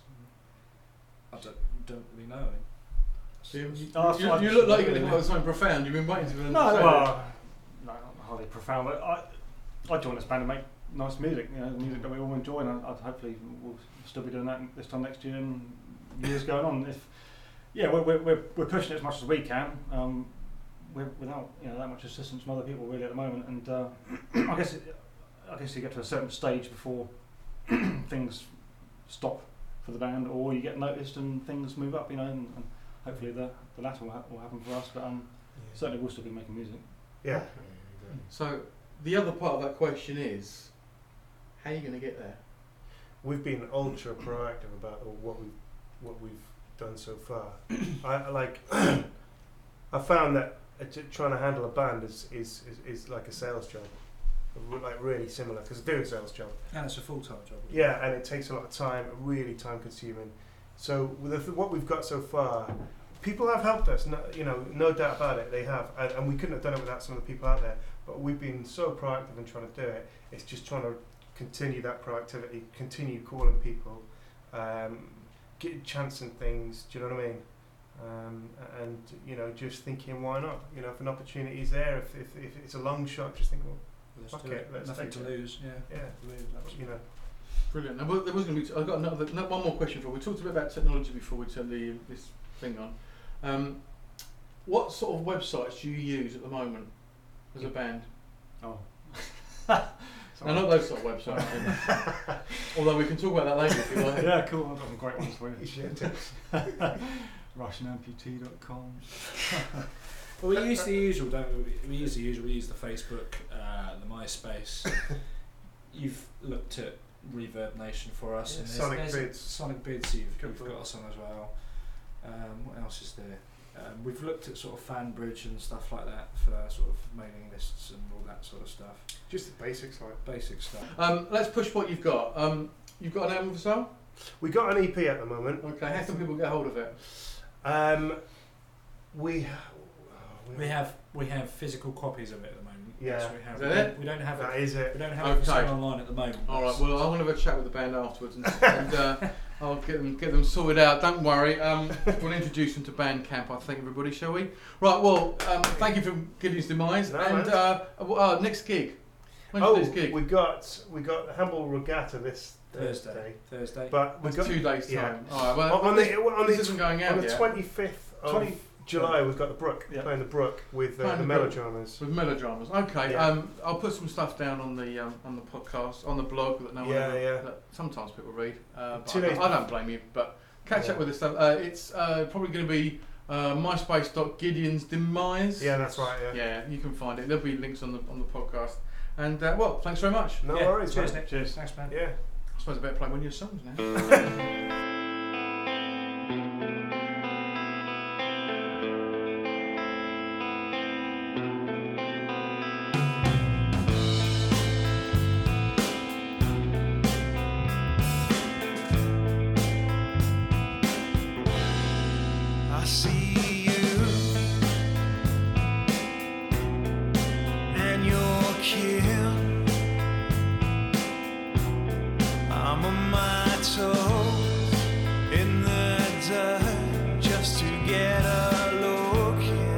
I don't don't really know. I mean, Jim, you, Oh, that's you, fine. you look like you're going to have something profound. You've been waiting for them No, to say well, no, not hardly profound, but I, I joined this band to make nice music, you know, music that we all enjoy, and I, I hopefully we'll still be doing that this time next year and years going on. If yeah, we're, we're, we're, we're pushing it as much as we can, um, we're, without you know that much assistance from other people really at the moment, and uh, I guess it, I guess you get to a certain stage before things stop for the band, or you get noticed and things move up, you know, and, and hopefully the the latter will, ha- will happen for us, but um, certainly we'll still be making music. Yeah. So the other part of that question is, how are you going to get there? We've been ultra proactive about what we've what we've done so far. I I like I found that uh, t- trying to handle a band is is, is, is like a sales job, like really similar because I do a sales job. And it's a full-time job. Yeah, and it takes a lot of time, really time consuming. So with the, what we've got so far, people have helped us, no, you know, no doubt about it, they have, and, and we couldn't have done it without some of the people out there, but we've been so proactive in trying to do it. It's just trying to continue that proactivity, continue calling people, um, get chancing things, do you know what I mean? Um, and, you know, just thinking, why not? You know, if an opportunity is there, if, if, if it's a long shot, just think, well, Let's fuck do it, it. let's Nothing take to it. lose. Yeah. Yeah, Lose, absolutely. you know. Brilliant. Now, well, there was going to be. I've got another, no, one more question for you. We talked a bit about technology before we turned the this thing on. Um, what sort of websites do you use at the moment as a band? Oh. No, not those sort of websites. Although we can talk about that later if you like. Yeah, cool. I've got some great ones for you. You share tips. Russian amputee dot com. Well, we use the usual, don't we? We use the usual. We use the Facebook, uh, the MySpace. You've looked at Reverb Nation for us. Yeah, and there's- Sonic there's Bids. Sonic Bids. You've, Good you've for got it. us on as well. Um, what else is there? Um, we've looked at sort of FanBridge and stuff like that for sort of mailing lists and all that sort of stuff. Just the basics, like. Basic stuff. Um, let's push what you've got. Um, you've got an album for sale? We got an E P at the moment. Okay. How can people get hold of it? Um, we We have we have physical copies of it at the moment. Yeah. Yes, we have. Is we, that don't, it? we don't have that it. is We it. don't have it for Okay. sale online at the moment. All right. Well, I want to have a chat with the band afterwards, and, and uh, I'll get them get them sorted out. Don't worry. Um, we'll introduce them to Bandcamp. I think everybody, shall we? Right. Well, um, thank you for Gideon's demise. No, and man. uh, uh, next gig. When's Oh, the next gig? we got we got the Humble Regatta this Thursday. Thursday, Thursday. but we It's got two days yeah. time. All right. Well, on this, the on this the isn't going out on the yet. twenty fifth of twenty July. We've got the Brook Yeah. playing the Brook with uh, Playing the the Brook. Melodramas. With melodramas. Okay. Yeah. Um, I'll put some stuff down on the um, on the podcast on the blog that no one Yeah, ever, yeah. that sometimes people read. Uh, but Two I, days- I don't blame you. But catch Yeah. up with this stuff. Uh, it's uh, probably going to be uh, MySpace dot Gideon's demise. Yeah, that's right. Yeah. Yeah, you can find it. There'll be links on the on the podcast. And uh, well, thanks very much. No Yeah, worries. Cheers, man. Nick. Cheers. Thanks, man. Yeah. I suppose I better play one of your songs now. I see you and your kin. I'm on my toes in the dirt just to get a look in.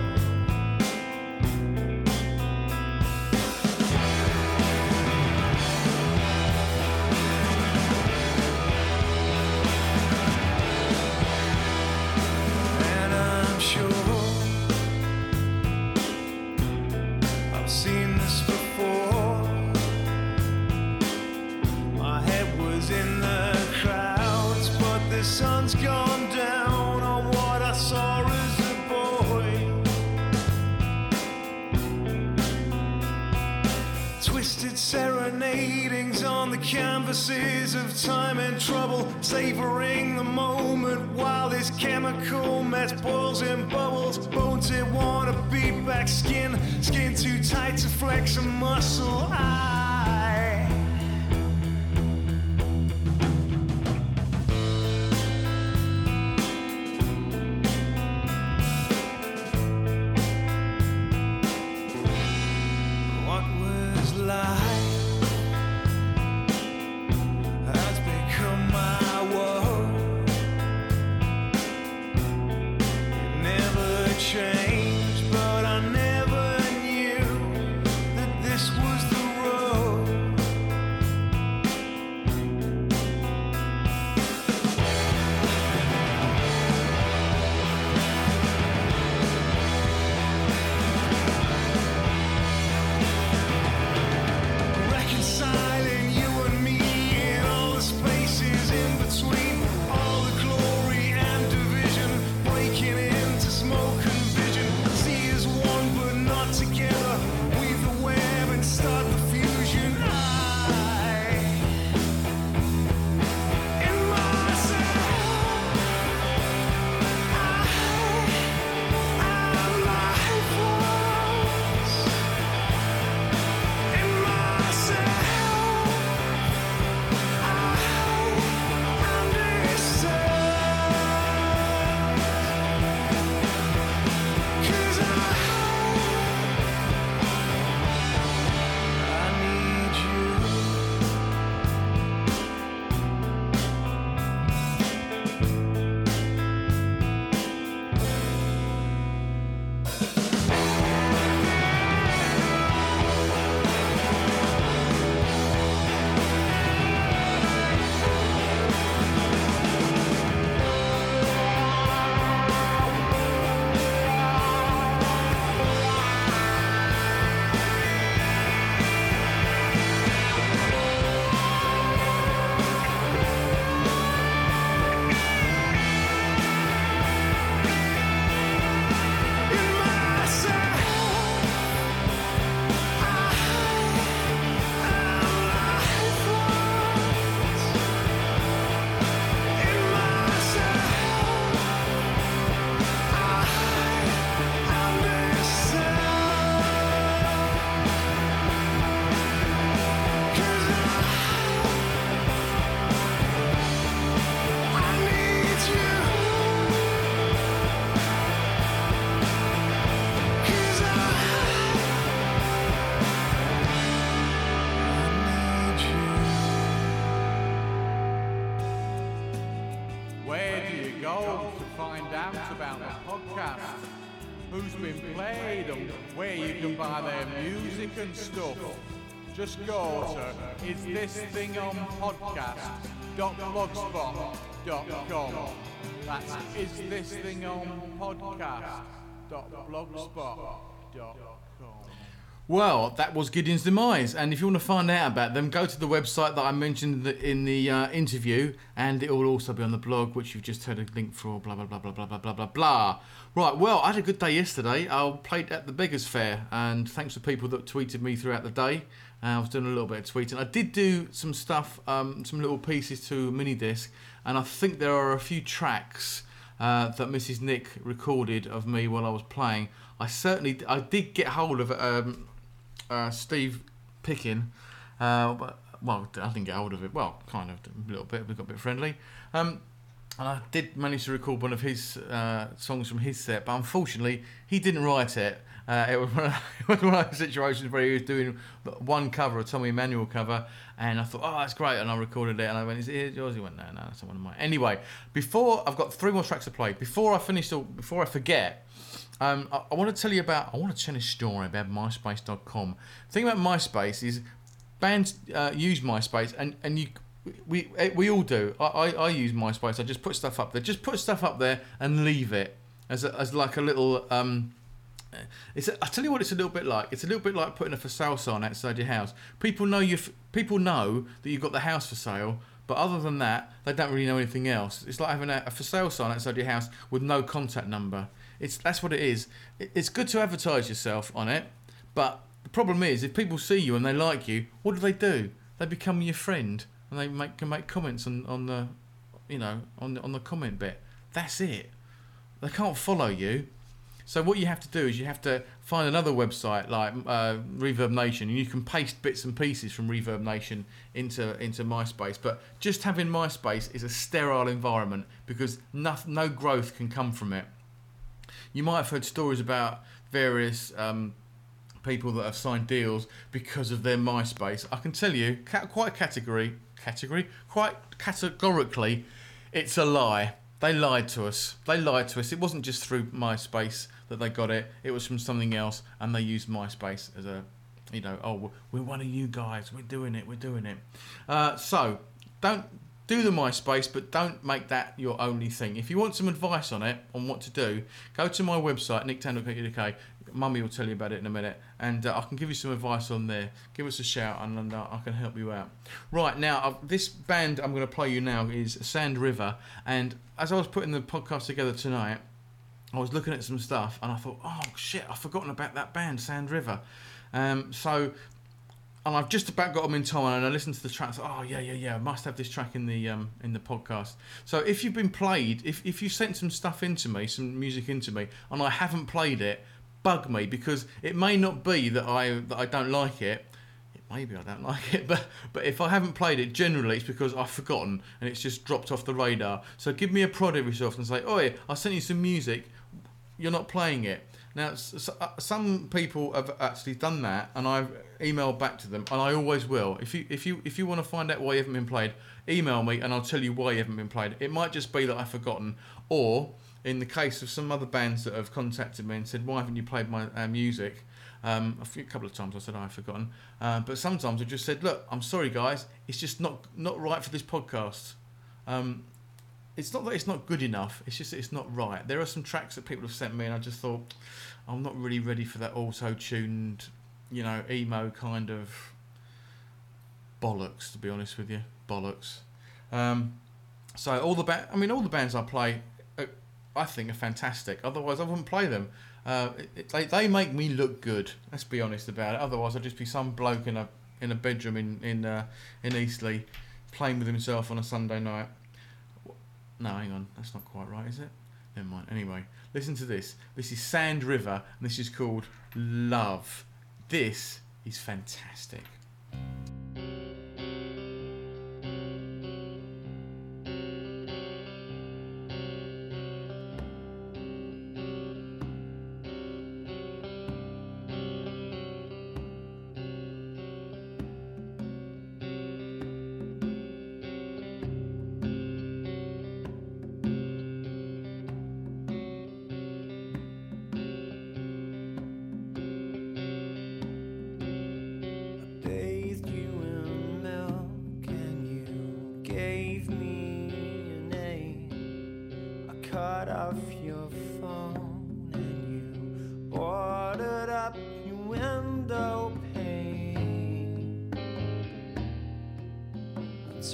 And I'm sure I've seen this before. My head was in the crowds, but the sun's gone down on what I saw as a boy. Twisted serenadings on the canvases of time and trouble, savoring the moment while this chemical mess boils and bubbles. Bones that wanna beat back skin, skin too tight to flex a muscle. I what was life has become my woe. It never changed, but I never knew that this was the road. Reconciling you and me in all the spaces in between, all the glory and division, breaking into smoke and vision. find out about the podcast, who's been played and where you can buy their music and stuff, just go to is this thing on podcast dot blogspot dot com. That's is this thing on podcast dot blogspot dot com. Well, that was Gideon's Demise, and if you want to find out about them, go to the website that I mentioned in the, in the uh, interview, and it will also be on the blog, which you've just heard a link for, blah, blah, blah, blah, blah, blah, blah, blah, blah. Right, well, I had a good day yesterday. I played at the Beggars Fair, and thanks to people that tweeted me throughout the day. Uh, I was doing a little bit of tweeting. I did do some stuff, um, some little pieces to a mini disc, and I think there are a few tracks uh, that Missus Nick recorded of me while I was playing. I certainly, I did get hold of um, uh, Steve Pickin, uh, but, well, I didn't get hold of it. Well, kind of a little bit. We got a bit friendly. Um, and I did manage to record one of his uh, songs from his set, but unfortunately, he didn't write it. Uh, it, was one of, it was one of those situations where he was doing one cover, a Tommy Emmanuel cover, and I thought, oh, that's great, and I recorded it, and I went, is it yours? He went, no, no, that's not one of mine. Anyway, before, I've got three more tracks to play. Before I finish, or before I forget, um, I, I want to tell you about, I want to tell a story about MySpace dot com. The thing about MySpace is, bands uh, use MySpace, and, and you... We we all do. I, I, I use MySpace. I just put stuff up there. Just put stuff up there and leave it as a, as like a little. Um, it's. A, I tell you what, it's a little bit like. It's a little bit like putting a for sale sign outside your house. People know you. People know that you've got the house for sale, but other than that, they don't really know anything else. It's like having a, a for sale sign outside your house with no contact number. It's that's what it is. It, it's good to advertise yourself on it, but the problem is if people see you and they like you, what do they do? They become your friend. And they make can make comments on, on the, you know, on the, on the comment bit. That's it. They can't follow you. So what you have to do is you have to find another website like uh, Reverb Nation, and you can paste bits and pieces from Reverb Nation into into MySpace. But just having MySpace is a sterile environment because no, no growth can come from it. You might have heard stories about various um, people that have signed deals because of their MySpace. I can tell you, quite category, category, quite categorically, it's a lie. They lied to us. They lied to us. It wasn't just through MySpace that they got it. It was from something else, and they used MySpace as a, you know, oh, we're one of you guys. We're doing it. We're doing it. Uh, so don't do the MySpace, but don't make that your only thing. If you want some advice on it, on what to do, go to my website, nick tan dot co dot U K. Mummy will tell you about it in a minute, and uh, I can give you some advice on there. Give us a shout, and, and uh, I can help you out. Right, now, uh, this band I'm going to play you now is Sand River, and as I was putting the podcast together tonight, I was looking at some stuff, and I thought, oh, shit, I've forgotten about that band, Sand River. Um, so... And I've just about got them in time, and I listened to the track. So, oh yeah, yeah, yeah. I must have this track in the um, in the podcast. So if you've been played, if if you sent some stuff into me, some music into me, and I haven't played it, bug me, because it may not be that I that I don't like it. It may be I don't like it, but but if I haven't played it, generally it's because I've forgotten and it's just dropped off the radar. So give me a prod every so often and say, "Oi, I sent you some music. You're not playing it." Now, some people have actually done that, and I've emailed back to them, and I always will. If you if you if you want to find out why you haven't been played, email me, and I'll tell you why you haven't been played. It might just be that I've forgotten, or in the case of some other bands that have contacted me and said, "Why haven't you played my uh, music?" Um, a few, a couple of times I said, oh, I've forgotten, uh, but sometimes I just said, "Look, I'm sorry, guys, it's just not not right for this podcast." Um, It's not that it's not good enough, it's just that it's not right. There are some tracks that people have sent me and I just thought, I'm not really ready for that auto-tuned, you know, emo kind of bollocks, to be honest with you. Bollocks. Um, so all the ba- I mean, all the bands I play, uh, I think are fantastic. Otherwise, I wouldn't play them. Uh, it, it, they, they make me look good, let's be honest about it. Otherwise, I'd just be some bloke in a in a bedroom in, in, uh, in Eastleigh playing with himself on a Sunday night. No, hang on, that's not quite right, is it? Never mind. Anyway, listen to this. This is Sand River, and this is called Love. This is fantastic.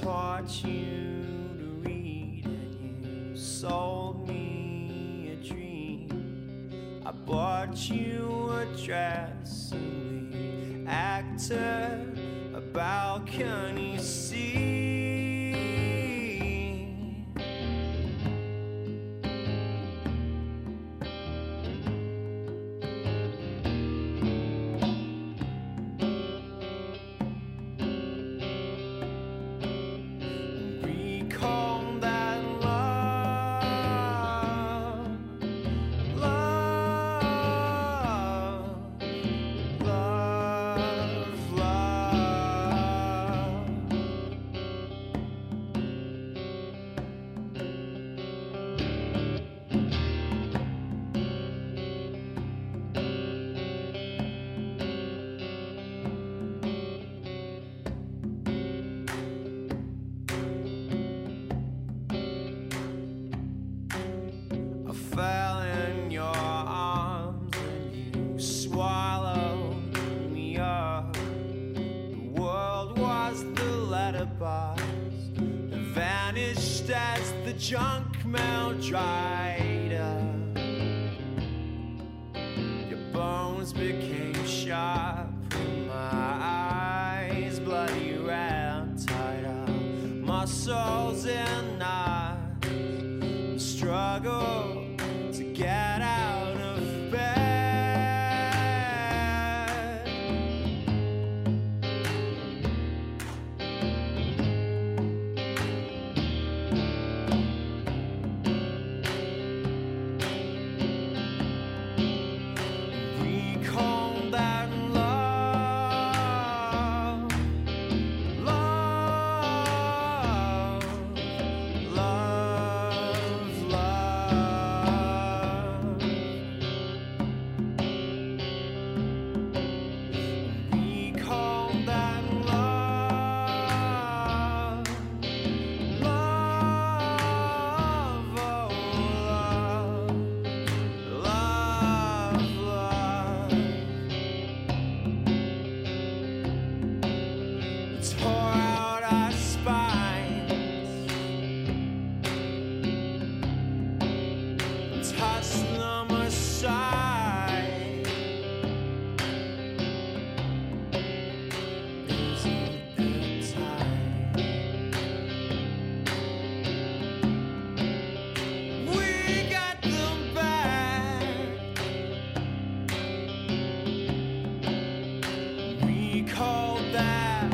taught you to read and you sold me a dream. I bought you a dress and we acted a balcony scene. Recall that love, love, love, love. I fell in your arms and you swallowed me up. The world was the letterbox that vanished as the junk mail dried up. Your bones became sharp from my eyes, bloody red, tied up muscles in knots. Struggle to get out of bed. Recall that love, love, love, love. Recall that love, love, oh love, love, love. It tore out our spines, tossed them aside. Isn't it time? We got them back. We called that.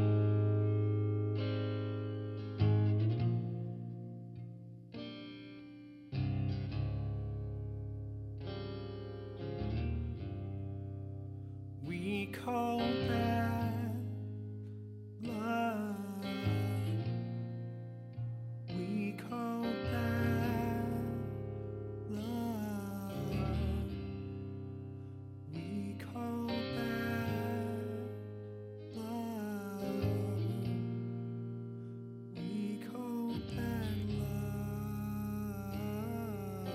We call that love. We call that love. We call that love. We call that love.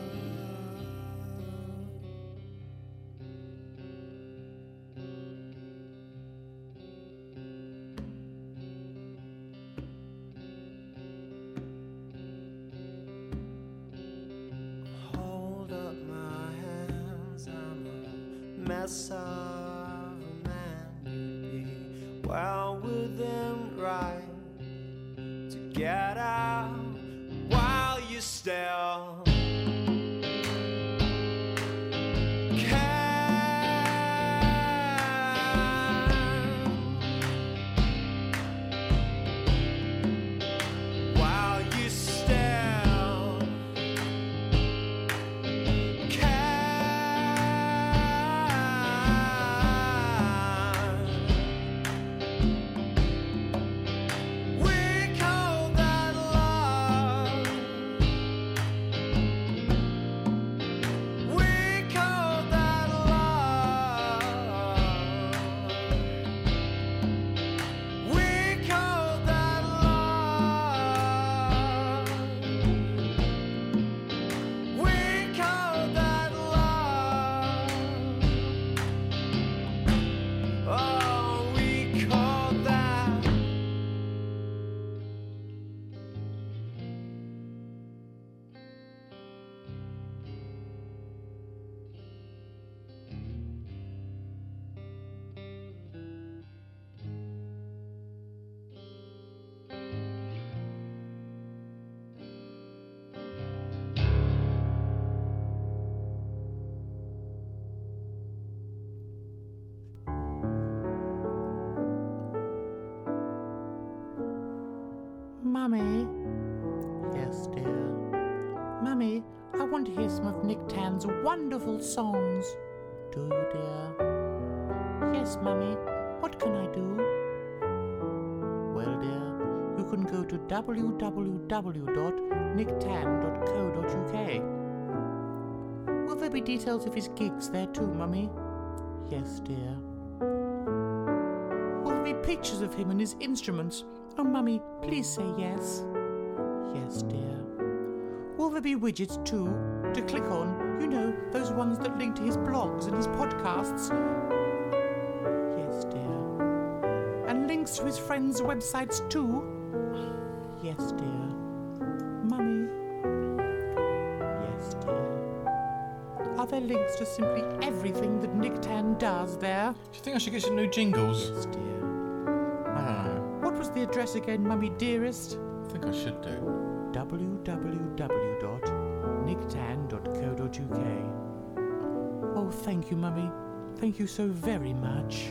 Hold up my hands, I'm a mess of a man. You'd be well within right to get out while you still can. While you still can. We call that love. Mummy? Yes, dear. Mummy, I want to hear some of Nick Tan's wonderful songs. Do you, dear? Yes, Mummy. What can I do? Well, dear, you can go to w w w dot nick tan dot co dot u k. Will there be details of his gigs there too, Mummy? Yes, dear. Will there be pictures of him and his instruments? Oh, Mummy, please say yes. Yes, dear. Will there be widgets too, to click on, you know, those ones that link to his blogs and his podcasts? Yes, dear. And links to his friends' websites too? Yes, dear. Mummy? Yes, dear. Are there links to simply everything that Nick Tan does there? Do you think I should get some new jingles? Yes, dear. I don't know. What was the address again, Mummy dearest? I think I should do. w w w dot nick tan dot co dot u k. Oh, thank you, Mummy. Thank you so very much.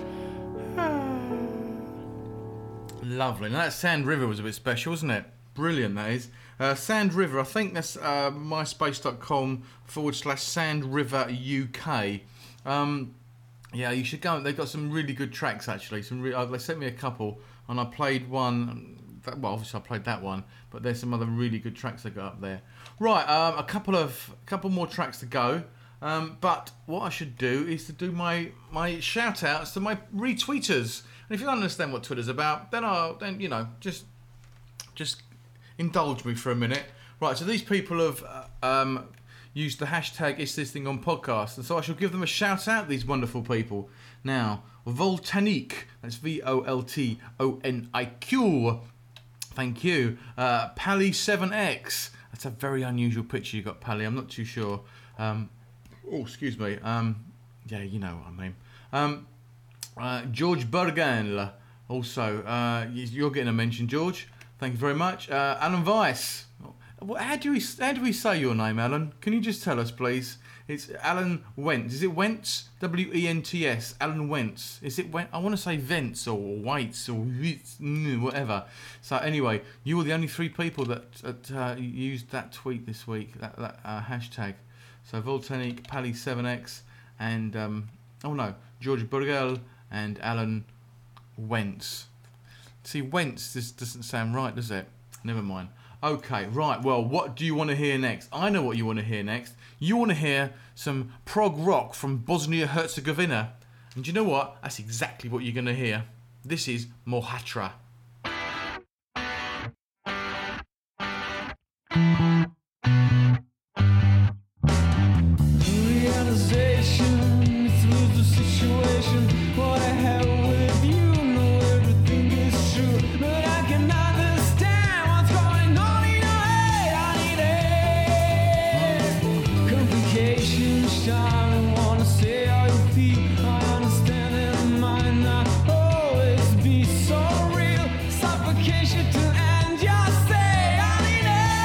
Lovely. Now that Sand River was a bit special, wasn't it? Brilliant, that is. Uh, Sand River, I think that's uh, myspace.com forward slash Sand River U K. Um, yeah, you should go. They've got some really good tracks, actually. Some re- uh, They sent me a couple, and I played one. That, well, obviously I played that one, but there's some other really good tracks that got up there. Right, um, a couple of a couple more tracks to go. Um, but what I should do is to do my my shout outs to my retweeters. And if you don't understand what Twitter's about, then I'll then you know just just indulge me for a minute. Right, so these people have uh, um, used the hashtag Is This Thing On Podcast, and so I shall give them a shout out. These wonderful people. Now, Voltanique, that's V O L T O N I Q. Thank you. Uh, Pally seven X. That's a very unusual picture you got, Pally. I'm not too sure. Um, oh, excuse me. Um, yeah, you know what I mean. Um, uh, George Bergenl. Also, uh, you're getting a mention, George. Thank you very much. Uh, Alan Weiss. How do we how do we say your name, Alan? Can you just tell us, please? It's Alan Wentz. Is it Wentz? W E N T S. Alan Wentz. Is it Wentz? I want to say Vents or Waits or whatever. So anyway, you were the only three people that, that uh, used that tweet this week, that, that uh, hashtag. So Voltanique, Pally seven X, and um, oh no, George Burgel and Alan Wentz. See, Wentz just doesn't sound right, does it? Never mind. Okay, right, well, what do you want to hear next? I know what you want to hear next. You want to hear some prog rock from Bosnia-Herzegovina. And do you know what? That's exactly what you're going to hear. This is Mohatra. Realization, it's lose the situation. What I have with you, know everything is true, but I can understand what's going on in your head. I need it. Complications, I wanna say how you feel. I understand it might not always be so real. Suffocation to end your stay. I need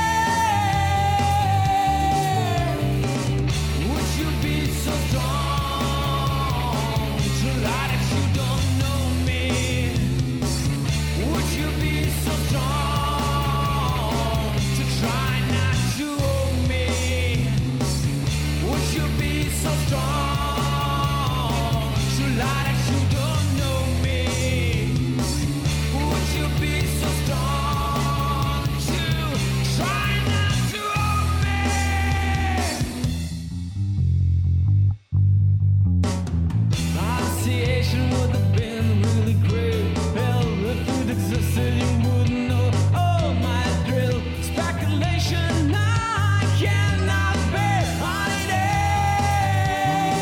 it. Would you be so strong to lie that you don't know me? Would you be so strong to try not to own me? Would you be so strong to lie that you don't know me? Would you be so strong to try not to own me? Pronunciation would have been really great. Hell, if it existed, you wouldn't know. Oh, my drill. Speculation, I cannot bear. I need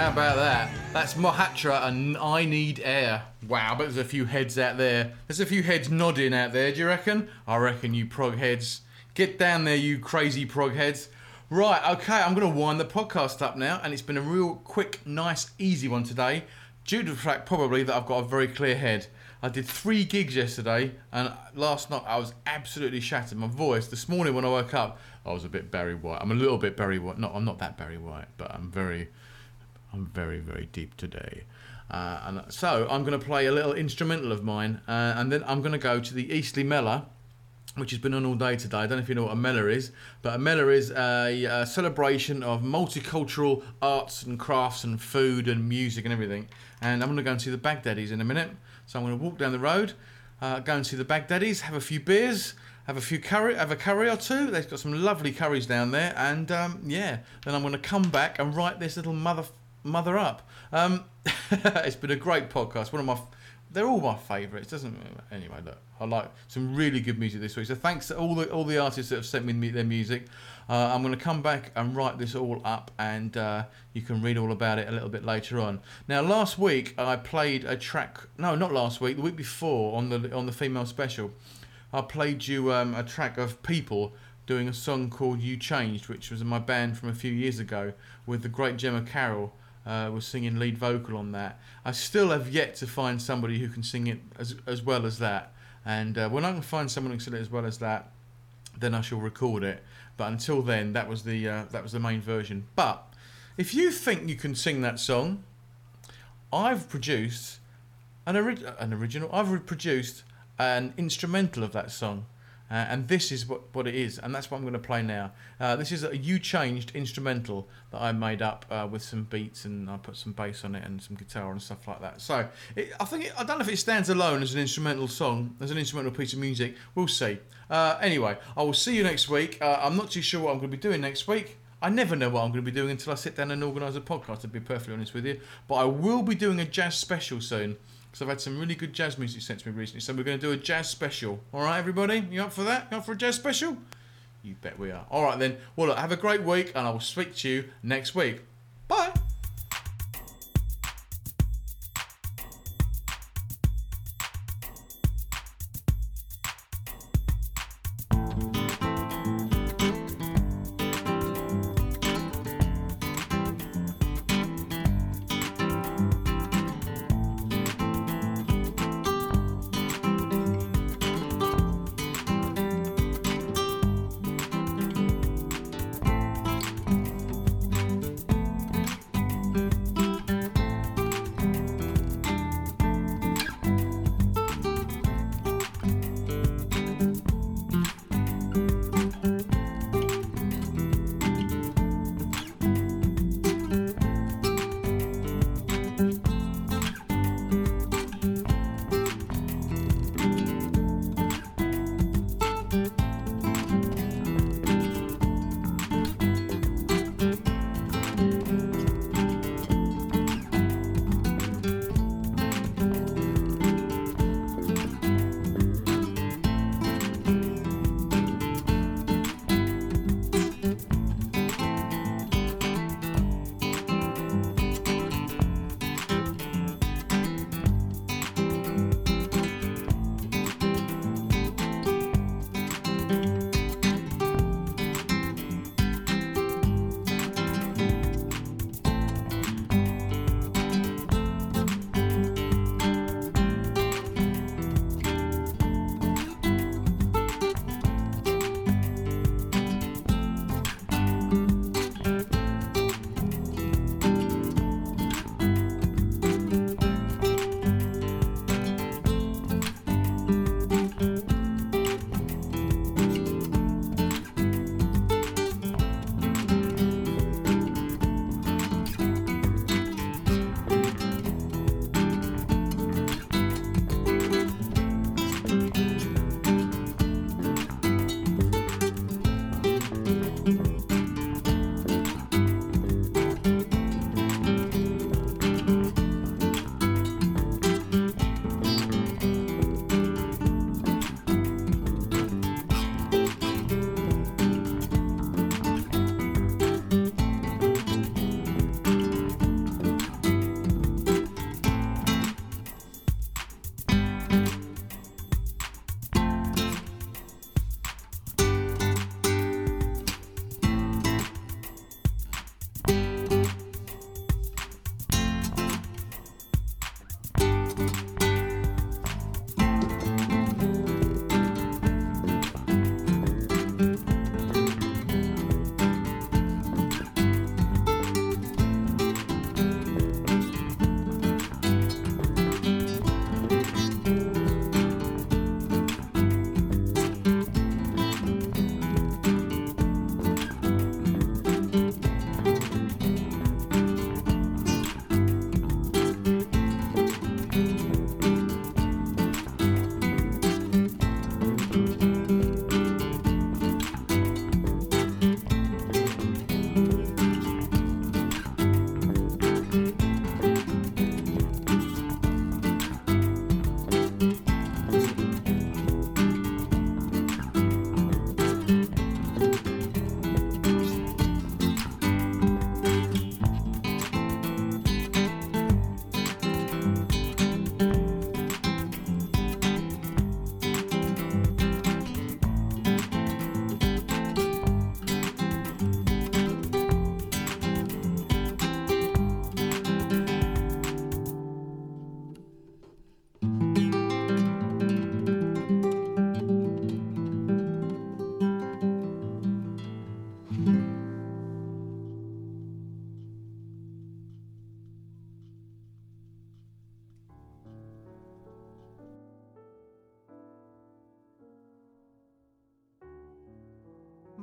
How about that? That's Mohatra and I Need Air. Wow, I bet there's a few heads out there. There's a few heads nodding out there, do you reckon? I reckon, you prog heads. Get down there, you crazy prog heads. Right, okay, I'm going to wind the podcast up now, and it's been a real quick, nice, easy one today, due to the fact probably that I've got a very clear head. I did three gigs yesterday, and last night I was absolutely shattered. My voice, this morning when I woke up, I was a bit Barry White. I'm a little bit Barry White. No, I'm not that Barry White, but I'm very, I'm very, very deep today. Uh, and so I'm going to play a little instrumental of mine, uh, and then I'm going to go to the Eastleigh Mellor, which has been on all day today. I don't know if you know what a Mellor is, but a Mellor is a, a celebration of multicultural arts and crafts and food and music and everything. And I'm going to go and see the Baghdadis in a minute. So I'm going to walk down the road, uh, go and see the Baghdadis, have a few beers, have a few curry, have a curry or two. They've got some lovely curries down there, and um, yeah, then I'm going to come back and write this little mother mother up. Um, it's been a great podcast. One of my, they're all my favourites. Doesn't anyway. Look, I like some really good music this week. So thanks to all the all the artists that have sent me their music. Uh, I'm going to come back and write this all up, and uh, you can read all about it a little bit later on. Now, last week I played a track. No, not last week. The week before on the on the female special, I played you um, a track of People doing a song called "You Changed," which was my band from a few years ago with the great Gemma Carroll. Uh, was singing lead vocal on that. I still have yet to find somebody who can sing it as as well as that. And uh, when I can find someone who can sing it as well as that, then I shall record it. But until then, that was the uh, that was the main version. But if you think you can sing that song, I've produced an, ori- an original. I've produced an instrumental of that song, uh, and this is what, what it is, and that's what I'm going to play now. Uh, this is a You Changed instrumental that I made up uh, with some beats, and I put some bass on it and some guitar and stuff like that. So it, I think it, I don't know if it stands alone as an instrumental song, as an instrumental piece of music. We'll see. Uh, anyway, I will see you next week. Uh, I'm not too sure what I'm going to be doing next week. I never know what I'm going to be doing until I sit down and organise a podcast, to be perfectly honest with you. But I will be doing a jazz special soon, because I've had some really good jazz music sent to me recently. So we're going to do a jazz special. All right, everybody? You up for that? You up for a jazz special? You bet we are. All right, then. Well, look, have a great week, and I will speak to you next week. Bye.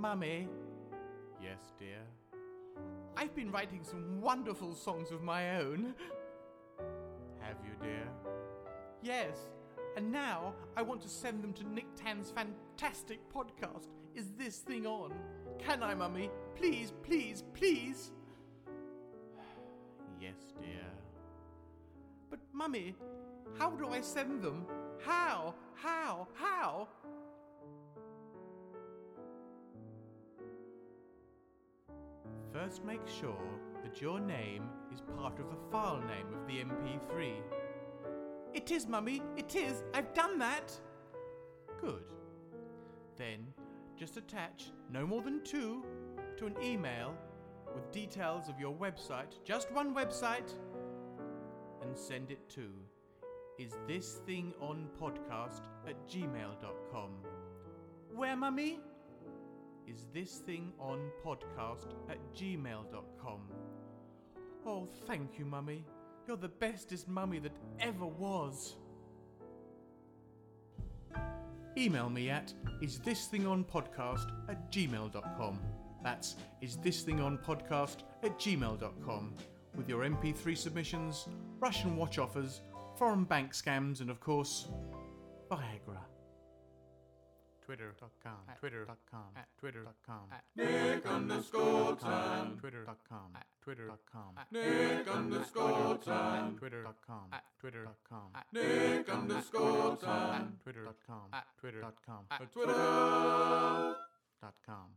Mummy. Yes, dear. I've been writing some wonderful songs of my own. Have you, dear? Yes. And now I want to send them to Nick Tan's fantastic podcast, Is This Thing On? Can I, Mummy? Please, please, please? Yes, dear. But, Mummy, how do I send them? How? How? How? First, make sure that your name is part of the file name of the M P three. It is, Mummy, it is. I've done that. Good. Then, just attach no more than two to an email with details of your website, just one website, and send it to is this thing on podcast at gmail dot com. Where, Mummy? Is this thing on podcast at gmail dot com. Oh, thank you, Mummy. You're the bestest mummy that ever was. Email me at isthisthingonpodcast at gmail dot com. That's isthisthingonpodcast at gmail dot com with your M P three submissions, Russian watch offers, foreign bank scams, and of course, Viagra. Twitter.com, Twitter.com, Twitter.com, Nick underscore Tan. Twitter.com, Twitter.com, Nick underscore Tan. Twitter.com, Twitter.com, Nick underscore Tan. Twitter.com, Twitter.com, Twitter.com.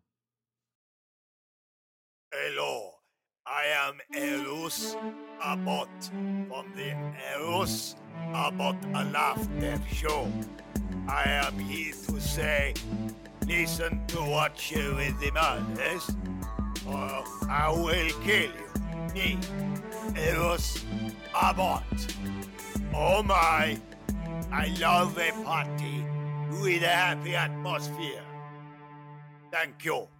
Hello, I am Eros Abbott from the Eros Abbott Laughter Show. I am here to say, listen to what you with the madness, or I will kill you. Me, Eros Abbott. Oh my, I love a party with a happy atmosphere. Thank you.